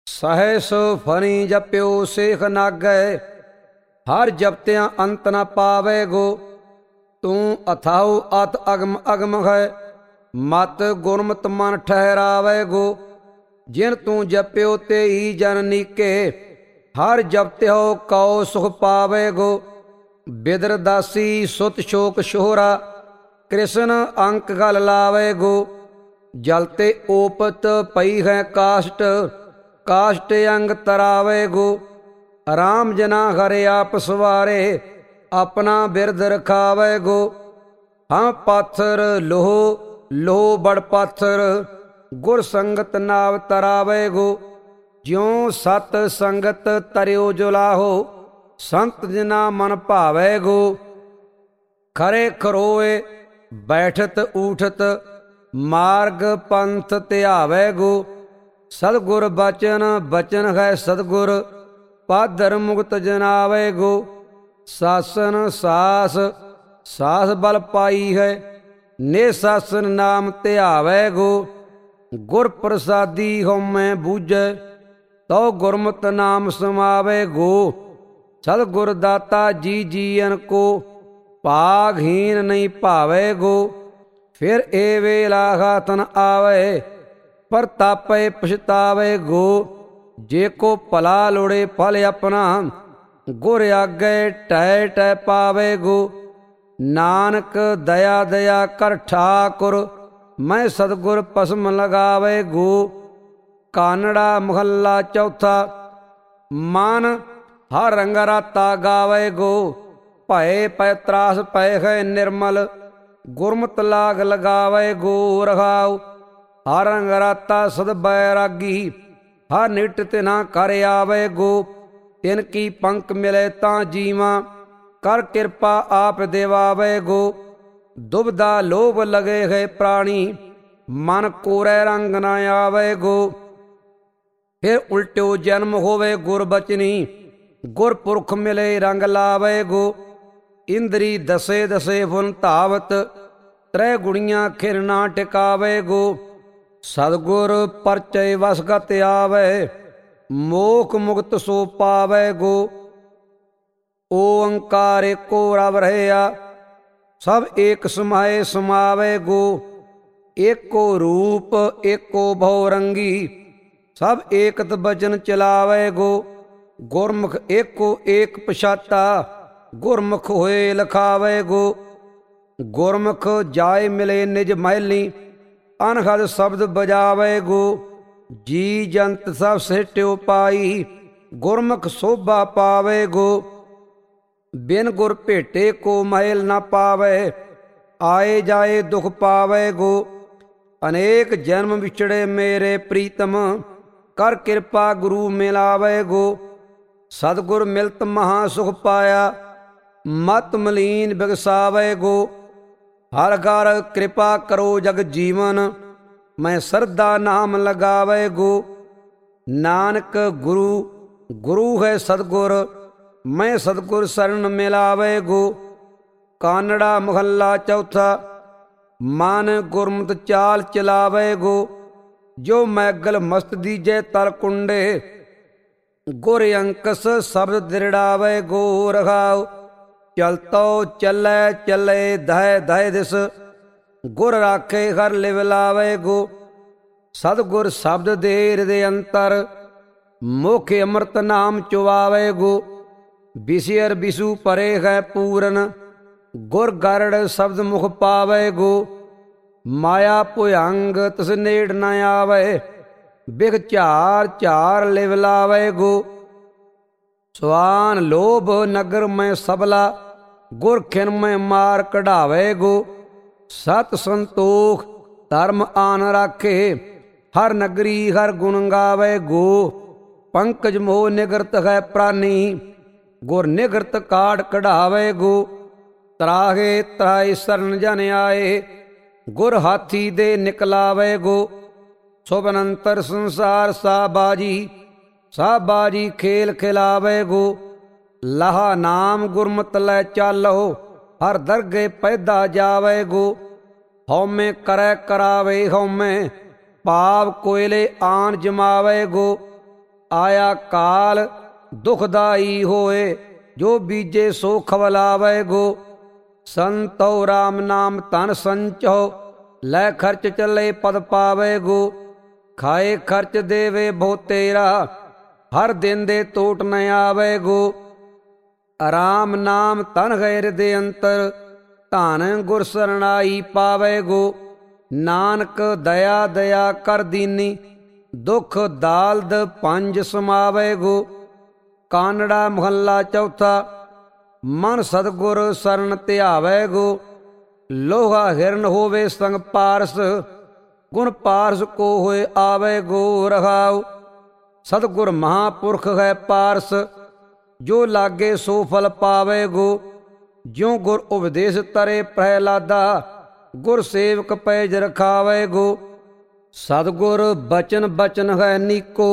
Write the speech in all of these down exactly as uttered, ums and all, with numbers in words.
ਸਹਿਸ ਫਣੀ ਜਪਿਓ ਸੇਖ ਨਾਗੈ, ਹਰ ਜਪਤਿਆਂ ਅੰਤ ਨ ਪਾਵੇ ਗੋ। ਤੂੰ ਅਥਾਉ ਅਤ ਅਗਮ ਅਗਮ ਹੈ, ਮਤ ਗੁਰਮਤਿ ਮਨ ਠਹਿਰਾਵੇ ਗੋ। ਜਿਨ ਤੂੰ ਜਪਿਓ ਤੇਈ ਜਨ ਨੀਕੇ, ਹਰ ਜਪਤਿਓ ਕਉ ਸੁਖ ਪਾਵੇ ਗੋ। ਬਿਦਰ ਦਾਸੀ ਸੁਤ ਸ਼ੋਕ ਸ਼ੋਹਰਾ, ਕ੍ਰਿਸ਼ਨ ਅੰਕ ਗਲ ਲਾਵੇ ਗੋ। ਜਲ ਤੇ ਓਪਤ ਪਈ ਹੈ ਕਾਸ਼ਟ, ਕਾਸ਼ਟ ਅੰਗ ਤਰਾਵੇ ਗੋ। ਰਾਮ ਜਨਾ ਹਰਿ ਆਪ ਸਵਾਰੇ, ਆਪਣਾ ਬਿਰਦ ਰਖਾਵੇ ਗੋ। ਹਾਂ ਪਾਥਰ ਲੋਹ ਲੋਹ ਬੜ ਪਾਥਰ, ਗੁਰ ਸੰਗਤ ਨਾਵ ਤਰਾਵੇ ਗੋ। ਜਿਉ ਸਤ ਸੰਗਤ ਤਰਿਓ ਜੁਲਾਹੋ, ਸੰਤ ਜਿਨਾ ਮਨ ਭਾਵੇ ਗੋ। ਖਰੇ ਖਰੋਏ ਬੈਠਤ ਊਠਤ, ਮਾਰਗ ਪੰਥ ਧਿਆਵੇ ਗੋ। ਸਤਿਗੁਰ ਬਚਨ ਬਚਨ ਹੈ ਸਤਿਗੁਰ, ਪਾਧਰ ਮੁਕਤ ਜਨਾਵੇ ਗੋ। ਸਾਸਨ ਸਾਸ ਸਾਸ ਬਲ ਪਾਈ ਹੈ, ਨੇ ਸਾਸਨ ਨਾਮ ਧਿਆਵੇ ਗੋ। ਗੁਰ ਪ੍ਰਸਾਦੀ ਹਉਮੈ ਬੂਝੈ, ਤਉ ਗੁਰਮਤਿ ਨਾਮ ਸਮਾਵੇ ਗੋ। ਸਤਿਗੁਰ ਦਾਤਾ ਜੀ ਜੀਅਨ ਕੋ, ਭਾਗਹੀਨ ਨਹੀਂ ਭਾਵੇ ਗੋ। ਫਿਰ ਏ ਵੇਲਾ ਹਾਥ ਨ ਆਵੇ, ਪਰ ਤਾਪੇ ਪਛਤਾਵੇ ਗੋ। ਜੇ ਕੋ ਭਲਾ ਲੋੜੇ ਫਲ ਆਪਣਾ, ਗੁਰ ਆਗੇ ਟੈ ਟੈ ਪਾਵੇ ਗੋ। ਨਾਨਕ ਦਇਆ ਦਇਆ ਕਰ ਠਾਕੁਰ, ਮੈਂ ਸਤਿਗੁਰ ਭਸਮ ਲਗਾਵੇ ਗੋ। ਕਾਨੜਾ ਮਹੱਲਾ ਚੌਥਾ। ਮਨ ਹਰ ਰੰਗ ਰਾਤਾ ਗਾਵੇ ਗੋ। ਭਏ ਪੈ ਤਰਾਸ ਪਏ ਹੈ ਨਿਰਮਲ, ਗੁਰਮਤਿ ਲਾਗ ਲਗਾਵੇ ਗੋ। ਰਹਾਉ ਹਰ ਰੰਗ ਰਾਤਾ ਸਦ ਬੈਰਾਗੀ, ਹਰ ਨਿਟ ਤਿਨਾ ਕਰ ਆਵੇ ਗੋ। ਤਿਨ ਕੀ ਪੰਕ ਮਿਲੇ ਤਾਂ ਜੀਵਾਂ, ਕਰ ਕਿਰਪਾ ਆਪ ਦੇਵਾਵੇ ਗੋ। ਦੁਬਦਾ ਲੋਭ ਲਗੇ ਹੈ ਪ੍ਰਾਣੀ, ਮਨ ਕੋਰੇ ਰੰਗ ਨਾ ਆਵੇ ਗੋ। ਫਿਰ ਉਲਟਿਓ ਜਨਮ ਹੋਵੇ ਗੁਰ ਬਚਨੀ, ਗੁਰਪੁਰਖ ਮਿਲੇ ਰੰਗ ਲਾਵੇ ਗੋ। ਇੰਦਰੀ ਦਸੇ ਦਸੇ ਫੁਨ ਧਾਵਤ, ਤ੍ਰੈ ਗੁਣੀਆਂ ਖਿਰ ਨਾ ਟਿਕਾਵੇ ਗੋ। ਸਤਿਗੁਰ ਪਰਚੈ ਵਸਗਤ ਆਵੇ, ਮੋਖ ਮੁਕਤ ਸੋ ਪਾਵੇ ਗੋ। ਓੰਕਾਰ ਏਕੋ ਰਵ ਰਹਿਆ, ਸਭ ਏਕ ਸਮਾਏ ਸਮਾਵੇ ਗੋ। ਏਕੋ ਰੂਪ ਏਕੋ ਭਉ ਰੰਗੀ, ਸਭ ਏਕਤ ਬਚਨ ਚਲਾਵੇ ਗੋ। ਗੁਰਮੁਖ ਏਕੋ ਏਕ ਪਛਾਤਾ, ਗੁਰਮੁਖ ਹੋਏ ਲਖਾਵੇ ਗੋ। ਗੁਰਮੁਖ ਜਾਏ ਮਿਲੇ ਨਿਜ ਮਹਿਲੀ, ਅਨਹਦ ਸ਼ਬਦ ਬਜਾਵੇ ਗੋ। ਜੀ ਜੰਤ ਸਭ ਸਿਟਿਓ ਪਾਈ, ਗੁਰਮੁਖ ਸੋਭਾ ਪਾਵੇ ਗੋ। ਬਿਨ ਗੁਰ ਭੇਟੇ ਕੋ ਮਹਿਲ ਨਾ ਪਾਵੇ, ਆਏ ਜਾਏ ਦੁਖ ਪਾਵੇ ਗੋ। ਅਨੇਕ ਜਨਮ ਵਿਛੜੇ ਮੇਰੇ ਪ੍ਰੀਤਮ, ਕਰ ਕਿਰਪਾ ਗੁਰੂ ਮਿਲਾਵੇ ਗੋ। ਸਤਿਗੁਰ ਮਿਲਤ ਮਹਾ ਸੁਖ ਪਾਇਆ, ਮਤ ਮਲੀਨ ਬਿਗਸਾਵੇ ਗੋ। ਹਰ ਘਰ ਕਿਰਪਾ ਕਰੋ ਜਗ ਜੀਵਨ, ਮੈਂ ਸਰਦਾ ਨਾਮ ਲਗਾਵੇ ਗੋ। ਨਾਨਕ ਗੁਰੂ ਗੁਰੂ ਹੈ ਸਤਿਗੁਰ, ਮੈਂ ਸਤਿਗੁਰ ਸਰਣ ਮਿਲਾਵੇ ਗੋ। ਕਾਨੜਾ ਮਹੱਲਾ ਚੌਥਾ। ਮਨ ਗੁਰਮਤਿ ਚਾਲ ਚਲਾਵੇ ਗੋ। ਜੋ ਮੈਗਲ ਮਸਤ ਦੀਜੈ ਤਲ ਕੁੰਡੇ, ਗੁਰ ਅੰਕਸ ਸ਼ਬਦ ਦਿਰੜਾਵੇ ਗੋ। ਰਹਾਉ ਚਲਤੋ ਚੱਲੇ ਚੱਲੇ ਦਹਿ ਦਹਿ ਦਿਸ, ਗੁਰ ਰਾਖੇ ਹਰ ਲਿਵ ਲਾਵੇ ਗੋ। ਸਤਿਗੁਰ ਸ਼ਬਦ ਦੇ ਹਿਰਦੇ ਅੰਤਰ, ਮੁਖ ਅੰਮ੍ਰਿਤ ਨਾਮ ਚੁਵਾਵੇ ਗੋ। ਵਿਸਿਅਰ ਵਿਸੂ ਪਰੇ ਹੈ ਪੂਰਨ, ਗੁਰ ਗਰੜ ਸ਼ਬਦ ਮੁਖ ਪਾਵੇ ਗੋ। ਮਾਇਆ ਭੁਯੰਗ ਤਿਸ ਨੇੜ ਨ ਆਵੇ, ਬਿਖ ਝਾਰ ਝਾਰ ਲਿਵ ਲਾਵੇ ਗੋ। ਸਵਾਨ ਲੋਭ ਨਗਰ ਮੈਂ ਸਬਲਾ, ਗੁਰ ਖਿਨ ਮੈਂ ਮਾਰ ਕਢਾਵੇ ਗੋ। ਸਤ ਸੰਤੋਖ ਧਰਮ ਆਨ ਰਾਖੇ, ਹਰ ਨਗਰੀ ਹਰ ਗੁਣ ਗਾਵੇ ਗੋ। ਪੰਕਜ ਮੋਹ ਨਿਗਰਤ ਹੈ ਪ੍ਰਾਨੀ, ਗੁਰ ਨਿਗਰਤ ਕਾੜ ਕਢਾਵੇ ਗੋ। ਤਰਾਹੇ ਤਰਾਏ ਸਰਨ ਜਨ ਆਏ, ਗੁਰ ਹਾਥੀ ਦੇ ਨਿਕਲਾਵੇ ਗੋ। ਸੁਭਨੰਤਰ ਸੰਸਾਰ ਸਾ ਬਾਜੀ, ਸਾ ਬਾਜੀ ਖੇਲ ਖਿਲਾਵੇ ਗੋ। ਲਹਾ ਨਾਮ ਗੁਰਮਤਿ ਲੈ ਚਾਲੋ, ਹਰ ਦਰਗੇ ਪੈਦਾ ਜਾਵੇ ਗੋ। ਹਉਮੈ ਕਰੈ ਕਰਾਵੇ ਹਉਮੈ, ਪਾਪ ਕੋਇਲੇ ਆਨ ਜਮਾਵੇ ਗੋ। ਆਇਆ ਕਾਲ ਦੁਖਦਾਈ ਹੋਏ, ਜੋ ਬੀਜੇ ਸੋ ਖਵਲਾਵੇ ਗੋ। ਸੰਤੋ ਰਾਮ ਨਾਮ ਧਨ ਸੰਚੋ, ਲੈ ਖਰਚ ਚੱਲੇ ਪਦ ਪਾਵੇ ਗੋ। ਖਾਏ ਖਰਚ ਦੇਵੇ ਬਹੁ ਤੇਰਾ, ਹਰ ਦਿਨ ਦੇ ਟੋਟ ਨ ਆਵੇ ਗੋ। ਰਾਮ ਨਾਮ ਧਨ ਗਏ ਹਿਰਦੇ ਅੰਤਰ, ਧਨ ਗੁਰ ਸਰਣਾਈ ਪਾਵੇ ਗੋ। ਨਾਨਕ ਦਇਆ ਦਇਆ ਕਰ ਦੀਨੀ, ਦੁਖ ਦਾਲਦ ਪੰਜ ਸਮਾਵੇ ਗੋ। ਕਾਨੜਾ ਮਹੱਲਾ ਚੌਥਾ। ਮਨ ਸਤਿਗੁਰ ਸਰਨ ਧਿਆਵੇ ਗੋ। ਲੋਹਾ ਹਿਰਨ ਹੋਵੇ ਸੰਗ ਪਾਰਸ, ਗੁਣ ਪਾਰਸ ਕੋ ਹੋਏ ਆਵੇ ਗੋ। ਰਹਾਉ ਸਤਿਗੁਰ ਮਹਾਂਪੁਰਖ ਹੈ ਪਾਰਸ, ਜੋ ਲਾਗੇ ਸੋ ਫਲ ਪਾਵੇ ਗੋ। ਜਿਉ ਗੁਰ ਉਪਦੇਸ਼ ਤਰੇ ਪ੍ਰਹਿਲਾਦਾ, ਗੁਰ ਸੇਵਕ ਪੈਜ ਰਖਾਵੇ ਗੋ। ਸਤਿਗੁਰ ਬਚਨ ਬਚਨ ਹੈ ਨੀਕੋ,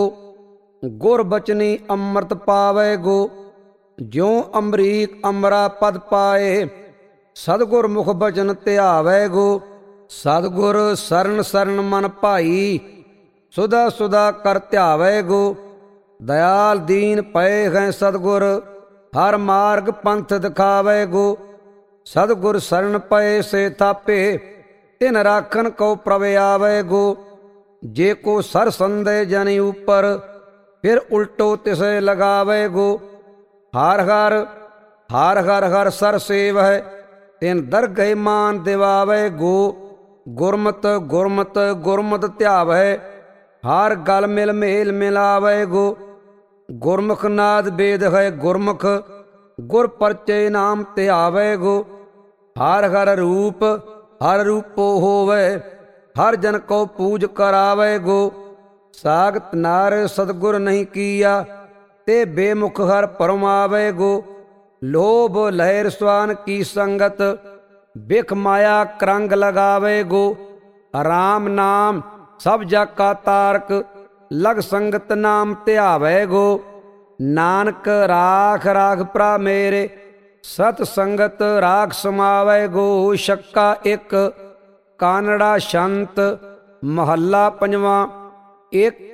ਗੁਰ ਬਚਨੀ ਅੰਮ੍ਰਿਤ ਪਾਵੇ ਗੋ। ਜਿਉ ਅਮਰੀਕ ਅਮਰਾ ਪਦ ਪਾਏ, ਸਤਿਗੁਰ ਮੁਖ ਬਚਨ ਧਿਆਵੇ ਗੋ। ਸਤਿਗੁਰ ਸਰਨ ਸਰਨ ਮਨ ਭਾਈ, ਸੁਦਾ ਸੁਦਾ ਕਰ ਧਿਆਵੇ ਗੋ। ਦਇਆਲ ਦੀਨ ਪਏ ਹੈ ਸਤਿਗੁਰ, ਹਰ ਮਾਰਗ ਪੰਥ ਦਿਖਾਵੇ ਗੋ। ਸਤਿਗੁਰ ਸਰਨ ਪਏ ਸੇ ਥਾਪੇ, ਤਿਨ ਰਾਖਨ ਕੋ ਪ੍ਰਭ ਆਵੇ ਗੋ। ਜੇ ਕੋ ਸਰ ਸੰਦੇ ਜਨ ਉਪਰ, ਫਿਰ ਉਲਟੋ ਤਿਸੇ ਲਗਾਵੇ ਗੋ। ਹਰ ਹਰ ਹਰ ਹਰ ਹਰ ਸਰ ਸੇਵ ਹੈ, ਤਿਨ ਦਰਗਹਿ ਮਾਨ ਦਿਵਾਵੇ ਗੋ। ਗੁਰਮਤਿ ਗੁਰਮਤਿ ਗੁਰਮਤਿ ਧਿਆਵੇ, ਹਰ ਗਲ ਮਿਲ ਮੇਲ ਮਿਲਾਵੇ ਗੋ। ਗੁਰਮੁਖ ਨਾਦ ਵੇਦ ਹੈ ਗੁਰਮੁਖ, ਗੁਰ ਪਰਚੇ ਨਾਮ ਧਿਆਵੇ ਗੋ। ਹਰ ਹਰ ਰੂਪ ਹਰ ਰੂਪੋ ਹੋਵੇ, ਹਰ ਜਨ ਕੋ ਪੂਜ ਕਰਾਵੇ ਗੋ। ਸਾਗਤ ਨਾਰ ਸਤਿਗੁਰ ਨਹੀਂ ਕੀਆ, ਤੇ ਬੇਮੁਖ ਹਰ ਪਰਮਾਵੇ ਗੋ। ਲੋਭ ਲਹਿਰ ਸਵਾਨ ਕੀ ਸੰਗਤ, ਬਿਖ ਮਾਇਆ ਕਰੰਗ ਲਗਾਵੇ ਗੋ। ਰਾਮ ਨਾਮ ਸਭ ਜਾਕਾ ਤਾਰਕ, ਲਗ ਸੰਗਤ ਨਾਮ ਧਿਆਵੇ ਗੋ। ਨਾਨਕ ਰਾਖ ਰਾਖ ਭਰਾ ਮੇਰੇ, ਸਤ ਸੰਗਤ ਰਾਖ ਸਮਾਵੇ ਗੋ। ਛੱਕਾ ਇੱਕ। ਕਾਨੜਾ ਸ਼ੰਤ ਮਹੱਲਾ ਪੰਜਵਾਂ। ਇੱਕ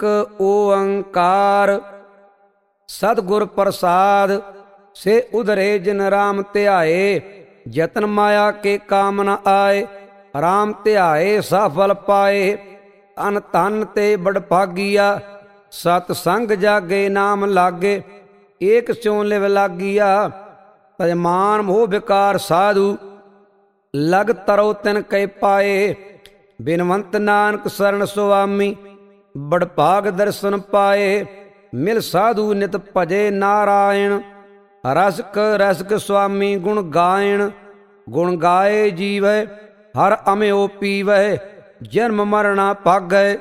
ਓੰਕਾਰ ਸਤਿਗੁਰ ਪ੍ਰਸਾਦ, ਸੇ ਉਧਰੇ ਜਿਨ ਰਾਮ ਧਿਆਏ। ਜਤਨ ਮਾਇਆ ਕੇ ਕਾਮ ਨ ਆਏ, ਰਾਮ ਧਿਆਏ ਸਫਲ ਪਾਏ। ਅਨ ਤਨ ਤੇ ਬੜ ਭਾਗੀਆ, ਸਤ ਸੰਗ ਜਾਗੇ ਨਾਮ ਲਾਗੇ। ਏਕ ਸਿਉ ਲਿਵ ਲਾਗੀਆ, ਤਜਮਾਨ ਮੋਹ ਵਿਕਾਰ ਸਾਧੂ। ਲਗ ਤਰੋ ਤਿਨ ਕੈ ਪਾਏ, ਬਿਨਵੰਤ ਨਾਨਕ ਸਰਨ ਸੁਆਮੀ। ਬੜ ਭਾਗ ਦਰਸ਼ਨ ਪਾਏ, ਮਿਲ ਸਾਧੂ ਨਿਤ ਭਜੇ ਨਾਰਾਇਣ। ਰਸਕ ਰਸਕ ਸੁਆਮੀ ਗੁਣ ਗਾਇਣ, ਗੁਣ ਗਾਏ ਜੀਵੈ ਹਰ ਅਮਿਓ ਪੀਵੈ। ਜਨਮ ਮਰਣਾ ਭਾਗੈ,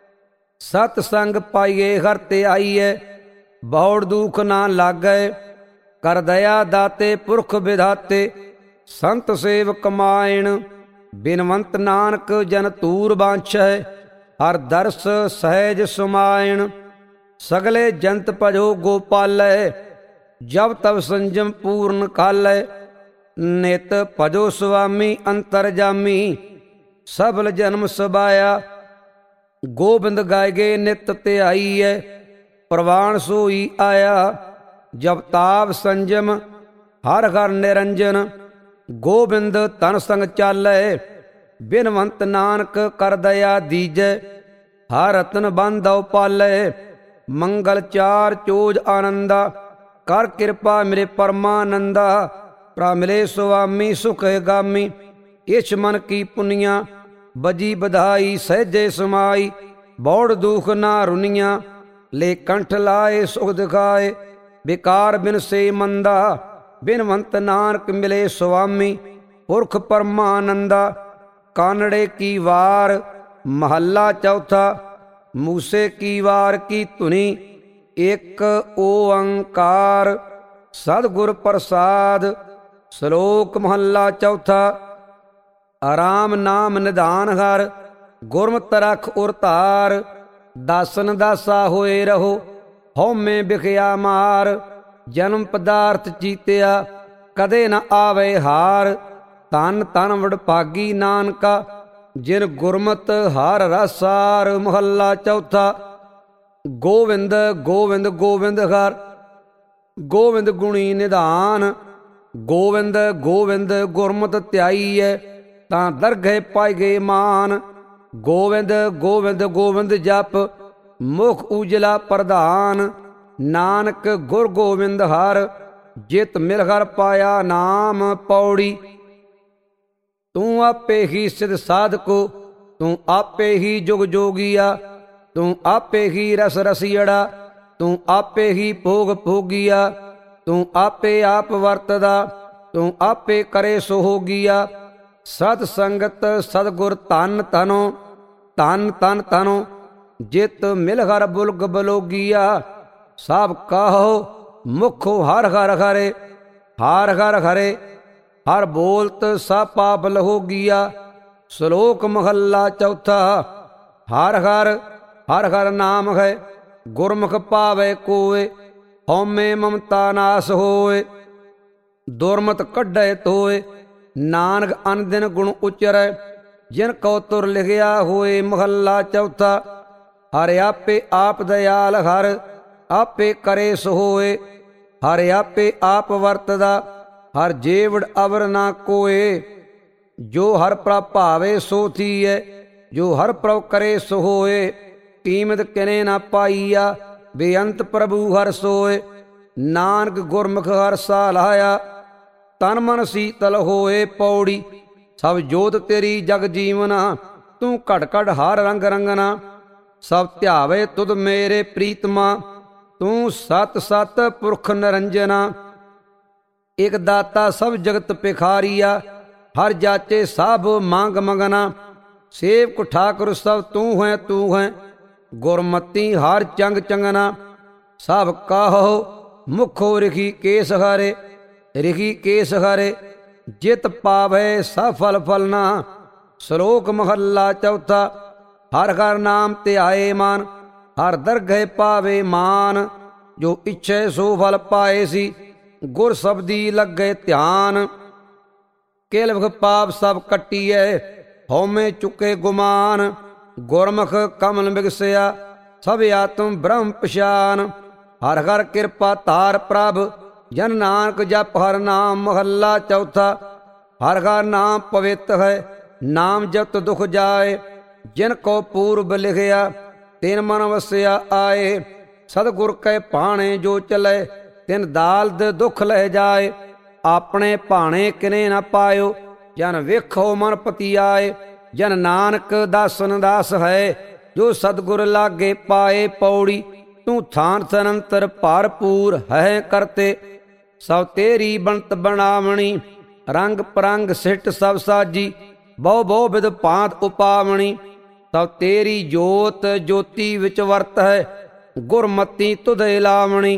ਸਤ ਸੰਗ ਪਾਈਏ ਹਰ ਤੇ ਆਈਐ। ਬੌੜ ਦੁਖ ਨਾ ਲਾਗੈ, ਕਰ ਦਇਆ ਦਾਤੇ ਪੁਰਖ ਵਿਧਾਤੇ। ਸੰਤ ਸੇਵ ਕਮਾਇਣ, ਬਿਨਵੰਤ ਨਾਨਕ ਜਨ ਤੂਰ ਬਾਂਛੈ। ਹਰ ਦਰਸ ਸਹਿਜ ਸੁਮਾਇਣ, ਸਗਲੇ ਜੰਤ ਭਜੋ ਗੋਪਾਲੈ। ਜਬ ਤਬ ਸੰਜਮ ਪੂਰਨ ਕਾਲੈ, ਨਿਤ ਭਜੋ ਸੁਆਮੀ ਅੰਤਰਜਾਮੀ। ਸਫਲ ਜਨਮ ਸਬਾਇਆ, ਗੋਬਿੰਦ ਗਾਇਗੇ ਨਿਤ ਧਿਆਈਐ। ਪ੍ਰਵਾਨ ਸੋਈ ਆਇਆ, ਜਬ ਤਾਪ ਸੰਜਮ ਹਰ ਹਰ ਨਿਰੰਜਨ। ਗੋਬਿੰਦ ਤਨ ਸੰਗ ਚਾਲੈ, ਬਿਨਵੰਤ ਨਾਨਕ ਕਰ ਦਇਆ ਦੀਜੈ। ਹਰ ਰਤਨ ਬੰਧਉ ਪਾਲੈ, ਮੰਗਲ ਚਾਰ ਚੋਜ ਆਨੰਦਾ। ਕਰ ਕਿਰਪਾ ਮੇਰੇ ਪਰਮਾਨੰਦਾ, ਭਰਾ ਮਿਲੇ ਸੁਆਮੀ ਸੁਖ ਗਾਮੀ। ਇਛ ਮਨ ਕੀ ਪੁਨੀਆਂ, ਬਜੀ ਬਧਾਈ ਸਹਿਜੇ ਸਮਾਈ। ਬੌੜ ਦੁਖ ਨਾ ਰੁਨੀਆਂ, ਲੈ ਕੰਠ ਲਾਏ ਸੁਖ ਦਿਖਾਏ। ਵਿਕਾਰ ਬਿਨ ਸੇ ਮੰਦਾ, ਬਿਨਵੰਤ ਨਾਨਕ ਮਿਲੇ ਸੁਆਮੀ। ਪੁਰਖ ਪਰਮਾਨੰਦਾ। ਕਾਨੜੇ ਕੀ ਵਾਰ ਮਹੱਲਾ ਚੌਥਾ। ਮੂਸੇ ਕੀ ਵਾਰ ਕੀ ਧੁਨੀ, ਇੱਕ ਓੰਕਾਰ ਸਤਿਗੁਰ ਪ੍ਰਸਾਦ। ਸ਼ਲੋਕ ਮਹੱਲਾ ਚੌਥਾ। ਆਰਾਮ ਨਾਮ ਨਿਧਾਨ ਹਰ, ਗੁਰਮਤਿ ਰਖ ਉਰ ਧਾਰ। ਦਾਸਨ ਦਾਸਾ ਹੋਏ ਰਹੋ, ਹਉਮੈ ਬਿਖਿਆ ਮਾਰ। ਜਨਮ ਪਦਾਰਥ ਚੀਤਿਆ, ਕਦੇ ਨ ਆਵੇ ਹਾਰ। ਧਨ ਧਨ ਵਡਭਾਗੀ ਨਾਨਕਾ, ਜਿਨ ਗੁਰਮਤਿ ਹਰ ਰਸਾਰ। ਮਹੱਲਾ ਚੌਥਾ। ਗੋਵਿੰਦ ਗੋਵਿੰਦ ਗੋਵਿੰਦ ਹਰ ਗੋਵਿੰਦ ਗੁਣੀ ਨਿਧਾਨ। ਗੋਵਿੰਦ ਗੋਵਿੰਦ ਗੁਰਮਤਿ ਧਿਆਈਐ ਤਾਂ ਦਰਗਹਿ ਪਾਇਗੇ ਮਾਨ। ਗੋਵਿੰਦ ਗੋਵਿੰਦ ਗੋਵਿੰਦ ਜਪ ਮੁਖ ਉਜਲਾ ਪ੍ਰਧਾਨ। ਨਾਨਕ ਗੁਰ ਗੋਬਿੰਦ ਹਰ ਜਿਤ ਮਿਲ ਹਰ ਪਾਇਆ ਨਾਮ। ਪੌੜੀ ਤੂੰ ਆਪੇ ਹੀ ਸਿਧ ਸਾਧਕੋ, ਤੂੰ ਆਪੇ ਹੀ ਜੁਗ ਜੋਗੀਆ। ਤੂੰ ਆਪੇ ਹੀ ਰਸ ਰਸੀੜਾ, ਤੂੰ ਆਪੇ ਹੀ ਭੋਗ ਭੋਗੀਆ। ਤੂੰ ਆਪੇ ਆਪ ਵਰਤਦਾ, ਤੂੰ ਆਪੇ ਕਰੇ ਸੋਹੋਗੀਆ। ਸਤ ਸੰਗਤ ਸਤਿਗੁਰ ਧਨ ਧਨੋ, ਧਨ ਧਨ ਧਨੋ ਜਿਤ ਮਿਲ ਹਰ ਬੁਲਗ ਬਲੋਗੀਆ। ਸਭ ਕਹੋ ਮੁਖੋ ਹਰ ਹਰ ਹਰੇ, ਹਰ ਹਰ ਹਰੇ ਹਰ ਬੋਲਤ ਸਭ ਪਾਪ ਲਹੋਗੀਆ। ਸ਼ਲੋਕ ਮਹੱਲਾ ਚੌਥਾ। ਹਰ ਹਰ ਹਰ ਹਰ ਨਾਮ ਹੈ ਗੁਰਮੁਖ ਭਾਵੇ ਕੋਏ। ਹਉਮੈ ਮਮਤਾ ਨਾਸ ਹੋਏ, ਦੁਰਮਤ ਕੱਢੈ ਧੋਏ। ਨਾਨਕ ਅਨ ਦਿਨ ਗੁਣ ਉਚਰੈ ਜਿਨ ਕਉ ਤੁਰ ਲਿਖਿਆ ਹੋਏ। ਮਹੱਲਾ ਚੌਥਾ। ਹਰਿ ਆਪੇ ਆਪ ਦਇਆਲ ਹਰ ਆਪੇ ਕਰੇ ਸੋਏ। ਹਰਿ ਆਪੇ ਆਪ ਵਰਤਦਾ ਹਰ ਜੇਵੜ ਅਵਰ ਨਾ ਕੋਏ। ਜੋ ਹਰ ਪ੍ਰਭ ਭਾਵੇ ਸੋ ਥੀਐ, ਜੋ ਹਰ ਪ੍ਰਭ ਕਰੇ ਸੋ ਹੋਏ। ਕੀਮਤ ਕਿਨੇ ਨਾ ਪਾਈਆ ਬੇਅੰਤ ਪ੍ਰਭੂ ਹਰ ਸੋਏ। ਨਾਨਕ ਗੁਰਮੁਖ ਹਰ ਸਾਲਾਇਆ ਤਨ ਮਨ ਸੀਤਲ ਹੋਏ। ਪੌੜੀ ਸਭ ਜੋਤ ਤੇਰੀ ਜਗ ਜੀਵਨਾ, ਤੂੰ ਘਟ ਘਟ ਹਰ ਰੰਗ ਰੰਗਨਾ। ਸਭ ਧਿਆਵੇ ਤੁਧ ਮੇਰੇ ਪ੍ਰੀਤਮਾ, ਤੂੰ ਸਤ ਸਤ ਪੁਰਖ ਨਿਰੰਜਨਾ। ਇਕ ਦਾਤਾ ਸਭ ਜਗਤ ਪਿਖਾਰੀਆ, ਹਰ ਜਾਚੇ ਸਭ ਮੰਗ ਮੰਗਨਾ। ਸੇਵਕ ਠਾਕੁਰ ਸਭ ਤੂੰ ਹੈ ਤੂੰ ਹੈ, ਗੁਰਮਤੀ ਹਰ ਚੰਗ ਚੰਗਨਾ। ਸਭ ਕਹੋ ਮੁਖੋ ਰਿਖੀ ਕੇਸ ਹਰੇ, ਰਿਖੀ ਕੇਸ ਹਰੇ ਜਿਤ ਪਾਵੇ ਸਫਲ ਫਲਨਾ। ਸ਼ਲੋਕ ਮਹੱਲਾ ਚੌਥਾ। ਹਰ ਹਰ ਨਾਮ ਧਿਆਏ ਮਨ, ਹਰ ਦਰਗਹਿ ਪਾਵੇ ਮਾਨ। ਜੋ ਇੱਛੈ ਸੋ ਫਲ ਪਾਏ ਸੀ, ਗੁਰ ਸਬਦੀ ਲੱਗੇ ਧਿਆਨ। ਕੇਲਵਖ ਪਾਪ ਸਭ ਕੱਟੀਐ, ਹਉਮੈ ਚੁੱਕੇ ਗੁਮਾਨ। ਗੁਰਮੁਖ ਕਮਲ ਬਿਗਸਿਆ, ਸਭ ਆਤਮ ਬ੍ਰਹਮ ਪਛਾਨ। ਹਰ ਹਰ ਕਿਰਪਾ ਧਾਰ ਪ੍ਰਭ, ਜਨ ਨਾਨਕ ਜਪ ਹਰ ਨਾਮ। ਮਹੱਲਾ ਚੌਥਾ। ਹਰ ਹਰ ਨਾਮ ਪਵਿੱਤ ਹੈ, ਨਾਮ ਜਪਤ ਦੁਖ ਜਾਏ। ਜਿਨ ਕੋ ਪੂਰਬ ਲਿਖਿਆ, ਤਿਨ ਮਨ ਵਸਿਆ ਆਏ। ਸਤਿਗੁਰ ਕੈ ਭਾਣੇ ਜੋ ਚਲੇ, ਤਿਨ ਦਾਲਦ ਦੁਖ ਲੈ ਜਾਏ। ਆਪਣੇ ਭਾਣੇ ਕਿਨੇ ਨਾ ਪਾਇਓ, ਜਨ ਵੇਖੋ ਮਨ ਪਤੀ ਆਏ। ਜਨ ਨਾਨਕ ਦਾਸਨ ਦਾਸ ਹੈ, ਜੋ ਸਤਿਗੁਰ ਲਾਗੇ ਪਾਏ। ਪੌੜੀ ਤੂੰ ਥਾਨ ਤਨੰਤਰ ਭਰਪੂਰ ਹੈ ਕਰਤੇ। ਸਭ ਤੇਰੀ ਬਣਤ ਬਣਾਵਣੀ, ਰੰਗ ਪਰੰਗ ਸਿੱਟ ਸਭ ਸਾਜੀ। ਬਹੁ ਬਹੁ ਵਿਧ ਭਾਂਤ ਉਪਾਵਣੀ, ਸਭ ਤੇਰੀ ਜੋਤ ਜੋਤੀ ਵਿੱਚ ਵਰਤ ਹੈ। ਗੁਰਮਤੀ ਤੁਧੇ ਲਾਵਣੀ,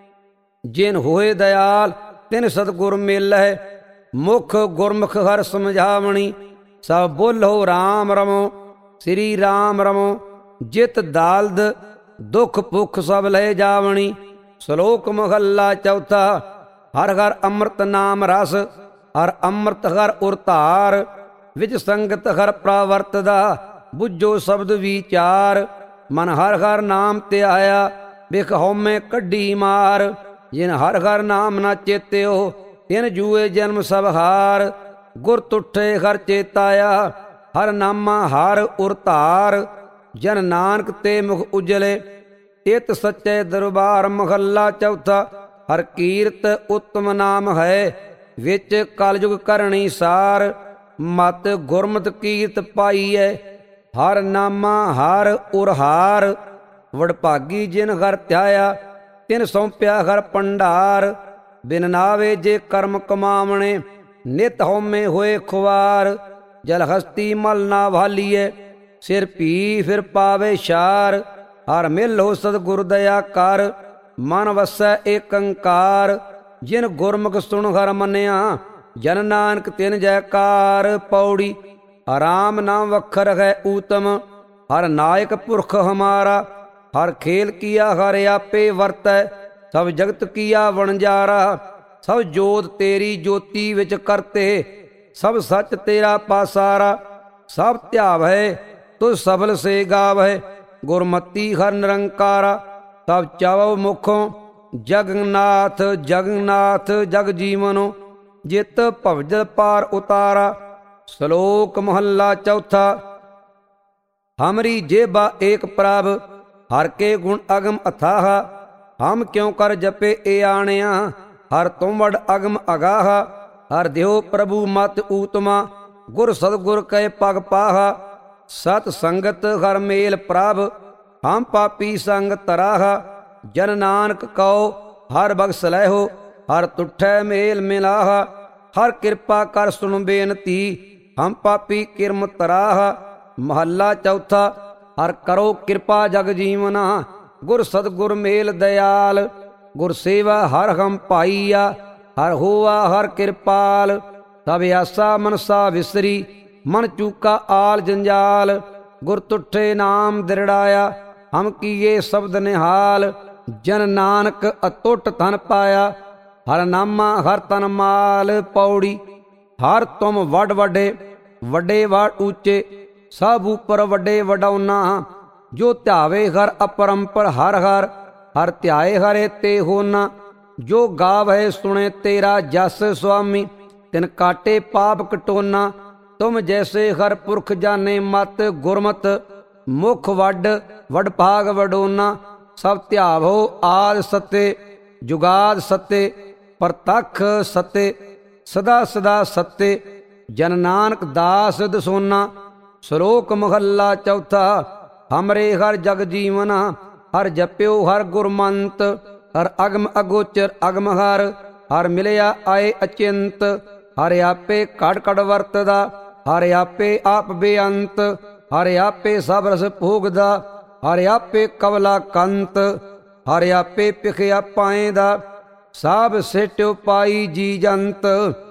ਜਿਨ ਹੋਏ ਦਇਆਲ ਤਿਨ ਸਤਿਗੁਰ ਮਿਲੈ। ਮੁਖ ਗੁਰਮੁਖ ਹਰ ਸਮਝਾਵਣੀ, ਸਭ ਬੋਲੋ ਰਾਮ ਰਮੋ, ਸ੍ਰੀ ਰਾਮ ਰਮੋ। ਜਿਤ ਦਾਲਦ ਦੁਖ ਭੁਖ ਸਭ ਲੈ ਜਾਵਣੀ। ਸ਼ਲੋਕ ਮਹੱਲਾ ਚੌਥਾ। ਹਰ ਹਰ ਅੰਮ੍ਰਿਤ ਨਾਮ ਰਸ, ਹਰ ਅੰਮ੍ਰਿਤ ਹਰ ਉਰ ਧਾਰ। ਵਿਚ ਸੰਗਤ ਹਰ ਪ੍ਰਵਰਤਦਾ, ਬੁੱਝੋ ਸ਼ਬਦ ਵਿਚਾਰ। ਮਨ ਹਰ ਹਰ ਨਾਮ ਧਿਆਇਆ, ਬਿਖ ਹਉਮੈ ਕੱਢੀ ਮਾਰ। ਜਿਨ ਹਰ ਹਰ ਨਾਮ ਨਾ ਚੇਤਿਓ, ਤਿਨ ਜੂਏ ਜਨਮ ਸਭ ਹਾਰ। ਗੁਰ ਤੁਠੇ ਹਰ ਚੇਤਾਇਆ, ਹਰ ਨਾਮਾ ਹਰ ਉਰ ਧਾਰ। ਜਨ ਨਾਨਕ ਤੇ ਮੁਖ ਉਜਲੇ, ਤਿਤ ਸੱਚੇ ਦਰਬਾਰ। ਮਹੱਲਾ ਚੌਥਾ। ਹਰ ਕੀਰਤ ਉਤਮ ਨਾਮ ਹੈ, ਵਿੱਚ ਕਲਯੁਗ ਕਰਨੀ ਸਾਰ। ਮਤ ਗੁਰਮਤਿ ਕੀਰਤ ਪਾਈਐ, ਹਰ ਨਾਮਾ ਹਰ ਉਰ ਹਾਰ। ਵਡਭਾਗੀ ਜਿਨ ਹਰ ਧਿਆਇਆ, ਤਿਨ ਸੌਂਪਿਆ ਹਰ ਭੰਡਾਰ। ਬਿਨ ਨਾਵੇ ਜੇ ਕਰਮ ਕਮਾਵਣੇ, ਨਿਤ ਹਉਮੈ ਹੋਏ ਖੁਆਰ। ਜਲ ਹਸਤੀ ਮਲ ਨਾ ਭਾਲੀਐ, ਸਿਰ ਭੀ ਫਿਰ ਪਾਵੇ ਛਾਰ। ਹਰ ਮਿਲੋ ਸਤਿਗੁਰ ਦਇਆ ਕਰ, ਮਨ ਵਸੈ ਏਕੰਕਾਰ। ਜਿਨ ਗੁਰਮੁਖ ਸੁਣ ਹਰ ਮੰਨਿਆ, ਜਨ ਨਾਨਕ ਤਿਨ ਜੈਕਾਰ। ਪੌੜੀ ਆਰਾਮ ਨਾਮ ਵਖਰ ਹੈ ਊਤਮ, ਹਰ ਨਾਇਕ ਪੁਰਖ ਹਮਾਰਾ। ਹਰ ਖੇਲ ਕੀਆ ਹਰ ਆਪੇ ਵਰਤੈ, ਸਭ ਜਗਤ ਕੀਆ ਵਣਜਾਰਾ। ਸਭ ਜੋਤ ਤੇਰੀ ਜੋਤੀ ਵਿੱਚ ਕਰਤੇ, ਸਭ ਸੱਚ ਤੇਰਾ ਪਾਸਾਰਾ। ਸਭ ਧਿਆਵੈ ਤੁ ਸਫਲ ਸੇ ਗਾਵੈ, ਗੁਰਮਤੀ ਹਰ ਨਿਰੰਕਾਰਾ। ਤਬ ਚਾਵੋ ਮੁਖੋਂ ਜਗਨਨਾਥ ਜਗਨਨਾਥ ਜਗ ਜੀਵਨੋ, ਜਿਤ ਭਵਜਲ ਪਾਰ ਉਤਾਰਾ। ਸ਼ਲੋਕ ਮਹੱਲਾ ਚੌਥਾ। ਹਮਰੀ ਜੇਬਾ ਏਕ ਪ੍ਰਭ, ਹਰ ਕੇ ਗੁਣ ਅਗਮ ਅਥਾਹ। ਹਮ ਕਿਉ ਕਰ ਜਪੇ ਏ ਆਣਿਆ, ਹਰ ਤੁਮ ਵਡ ਅਗਮ ਅਗਾਹ। ਹਰ ਦਿਓ ਪ੍ਰਭੂ ਮਤ ਊਤਮਾ, ਗੁਰ ਸਤਿਗੁਰ ਕੈ ਪਗ ਪਾਹਾ। ਸਤ ਸੰਗਤ ਹਰ ਮੇਲ ਪ੍ਰਭ, ਹਮ ਪਾਪੀ ਸੰਗ ਤਰਾਹ। ਜਨ ਨਾਨਕ ਕਉ ਹਰ ਬਖਸ ਲੈਹੋ, ਹਰ ਤੁਠੈ ਮੇਲ ਮਿਲਾਹ। ਹਰ ਕਿਰਪਾ ਕਰ ਸੁਣ ਬੇਨਤੀ, ਹਮ ਪਾਪੀ ਕਿਰਮ ਤਰਾਹ। ਮਹੱਲਾ ਚੌਥਾ। ਹਰ ਕਰੋ ਕਿਰਪਾ ਜਗ ਜੀਵਨਾ, ਗੁਰ ਸਤਿਗੁਰ ਮੇਲ ਦਇਆਲ। ਗੁਰ ਸੇਵਾ ਹਰ ਹਮ ਪਾਈਆ, ਹਰ ਹੋਆ ਹਰ ਕਿਰਪਾਲ। ਤਬ ਆਸਾ ਮਨਸਾ ਵਿਸਰੀ, ਮਨ ਚੂਕਾ ਆਲ ਜੰਜਾਲ। ਗੁਰ ਤੁਠੇ ਨਾਮ ਦਿਰੜਾਇਆ, ਹਮ ਕੀਏ ਸ਼ਬਦ ਨਿਹਾਲ। ਜਨ ਨਾਨਕ ਅਤੁੱਟ ਧਨ ਪਾਇਆ, ਹਰ ਨਾਮਾ ਹਰ ਤਨ ਮਾਲ। ਪੌੜੀ। ਹਰ ਤੁਮ ਵੱਡ ਵੱਡੇ, ਵੱਡੇ ਵਡ ਉੱਚੇ, ਸਭ ਉਪਰ ਵੱਡੇ ਵਡਾਉਨਾ। ਜੋ ਧਿਆਵੇ ਹਰ ਅਪਰੰਪਰ ਹਰ ਹਰ, ਹਰ ਧਿਆਏ ਹਰੇ ਤੇ ਹੋਨਾ। ਜੋ ਗਾਵੈ ਸੁਣੇ ਤੇਰਾ ਜਸ ਸੁਆਮੀ, ਤਿਨ ਕਾਟੇ ਪਾਪ ਕਟੋਨਾ। ਤੁਮ ਜੈਸੇ ਹਰ ਪੁਰਖ ਜਾਣੇ ਮਤ, ਗੁਰਮਤ ਮੁਖ ਵੱਡ ਵਡ ਭਾਗ ਵਡੋਨਾ। ਸਭ ਧਿਆਵੋ ਆਦ ਸਤੇ, ਜੁਗਾਦ ਸਤੇ, ਪ੍ਰਤੱਖ ਸਤੇ, ਸਦਾ ਸਦਾ ਸਤੇ। ਜਨ ਨਾਨਕ ਦਾਸ ਦਸੋਨਾ। ਸ਼ਲੋਕ ਮਹੱਲਾ ਚੌਥਾ। ਹਮਰੇ ਹਰ ਜਗ ਜੀਵਨਾ, ਹਰ ਜਪਿਓ ਹਰ ਗੁਰਮੰਤ। ਹਰ ਅਗਮ ਅਗੋਚਰ ਅਗਮ ਹਰ, ਹਰ ਮਿਲਿਆ ਆਏ ਅਚਿੰਤ। ਹਰ ਆਪੇ ਘੜ ਘੜ ਵਰਤਦਾ, ਹਰ ਆਪੇ ਆਪ ਬੇਅੰਤ। ਹਰ ਆਪੇ ਸਭ ਰਸ ਭੋਗਦਾ, ਹਰ ਆਪੇ ਕਵਲਾ ਕੰਤ। ਹਰ ਆਪੇ ਪਿਖਿਆ ਪਾਏਦਾ, ਸਭ ਸਿਟਿਓ ਪਾਈ ਜੀ ਜੰਤ।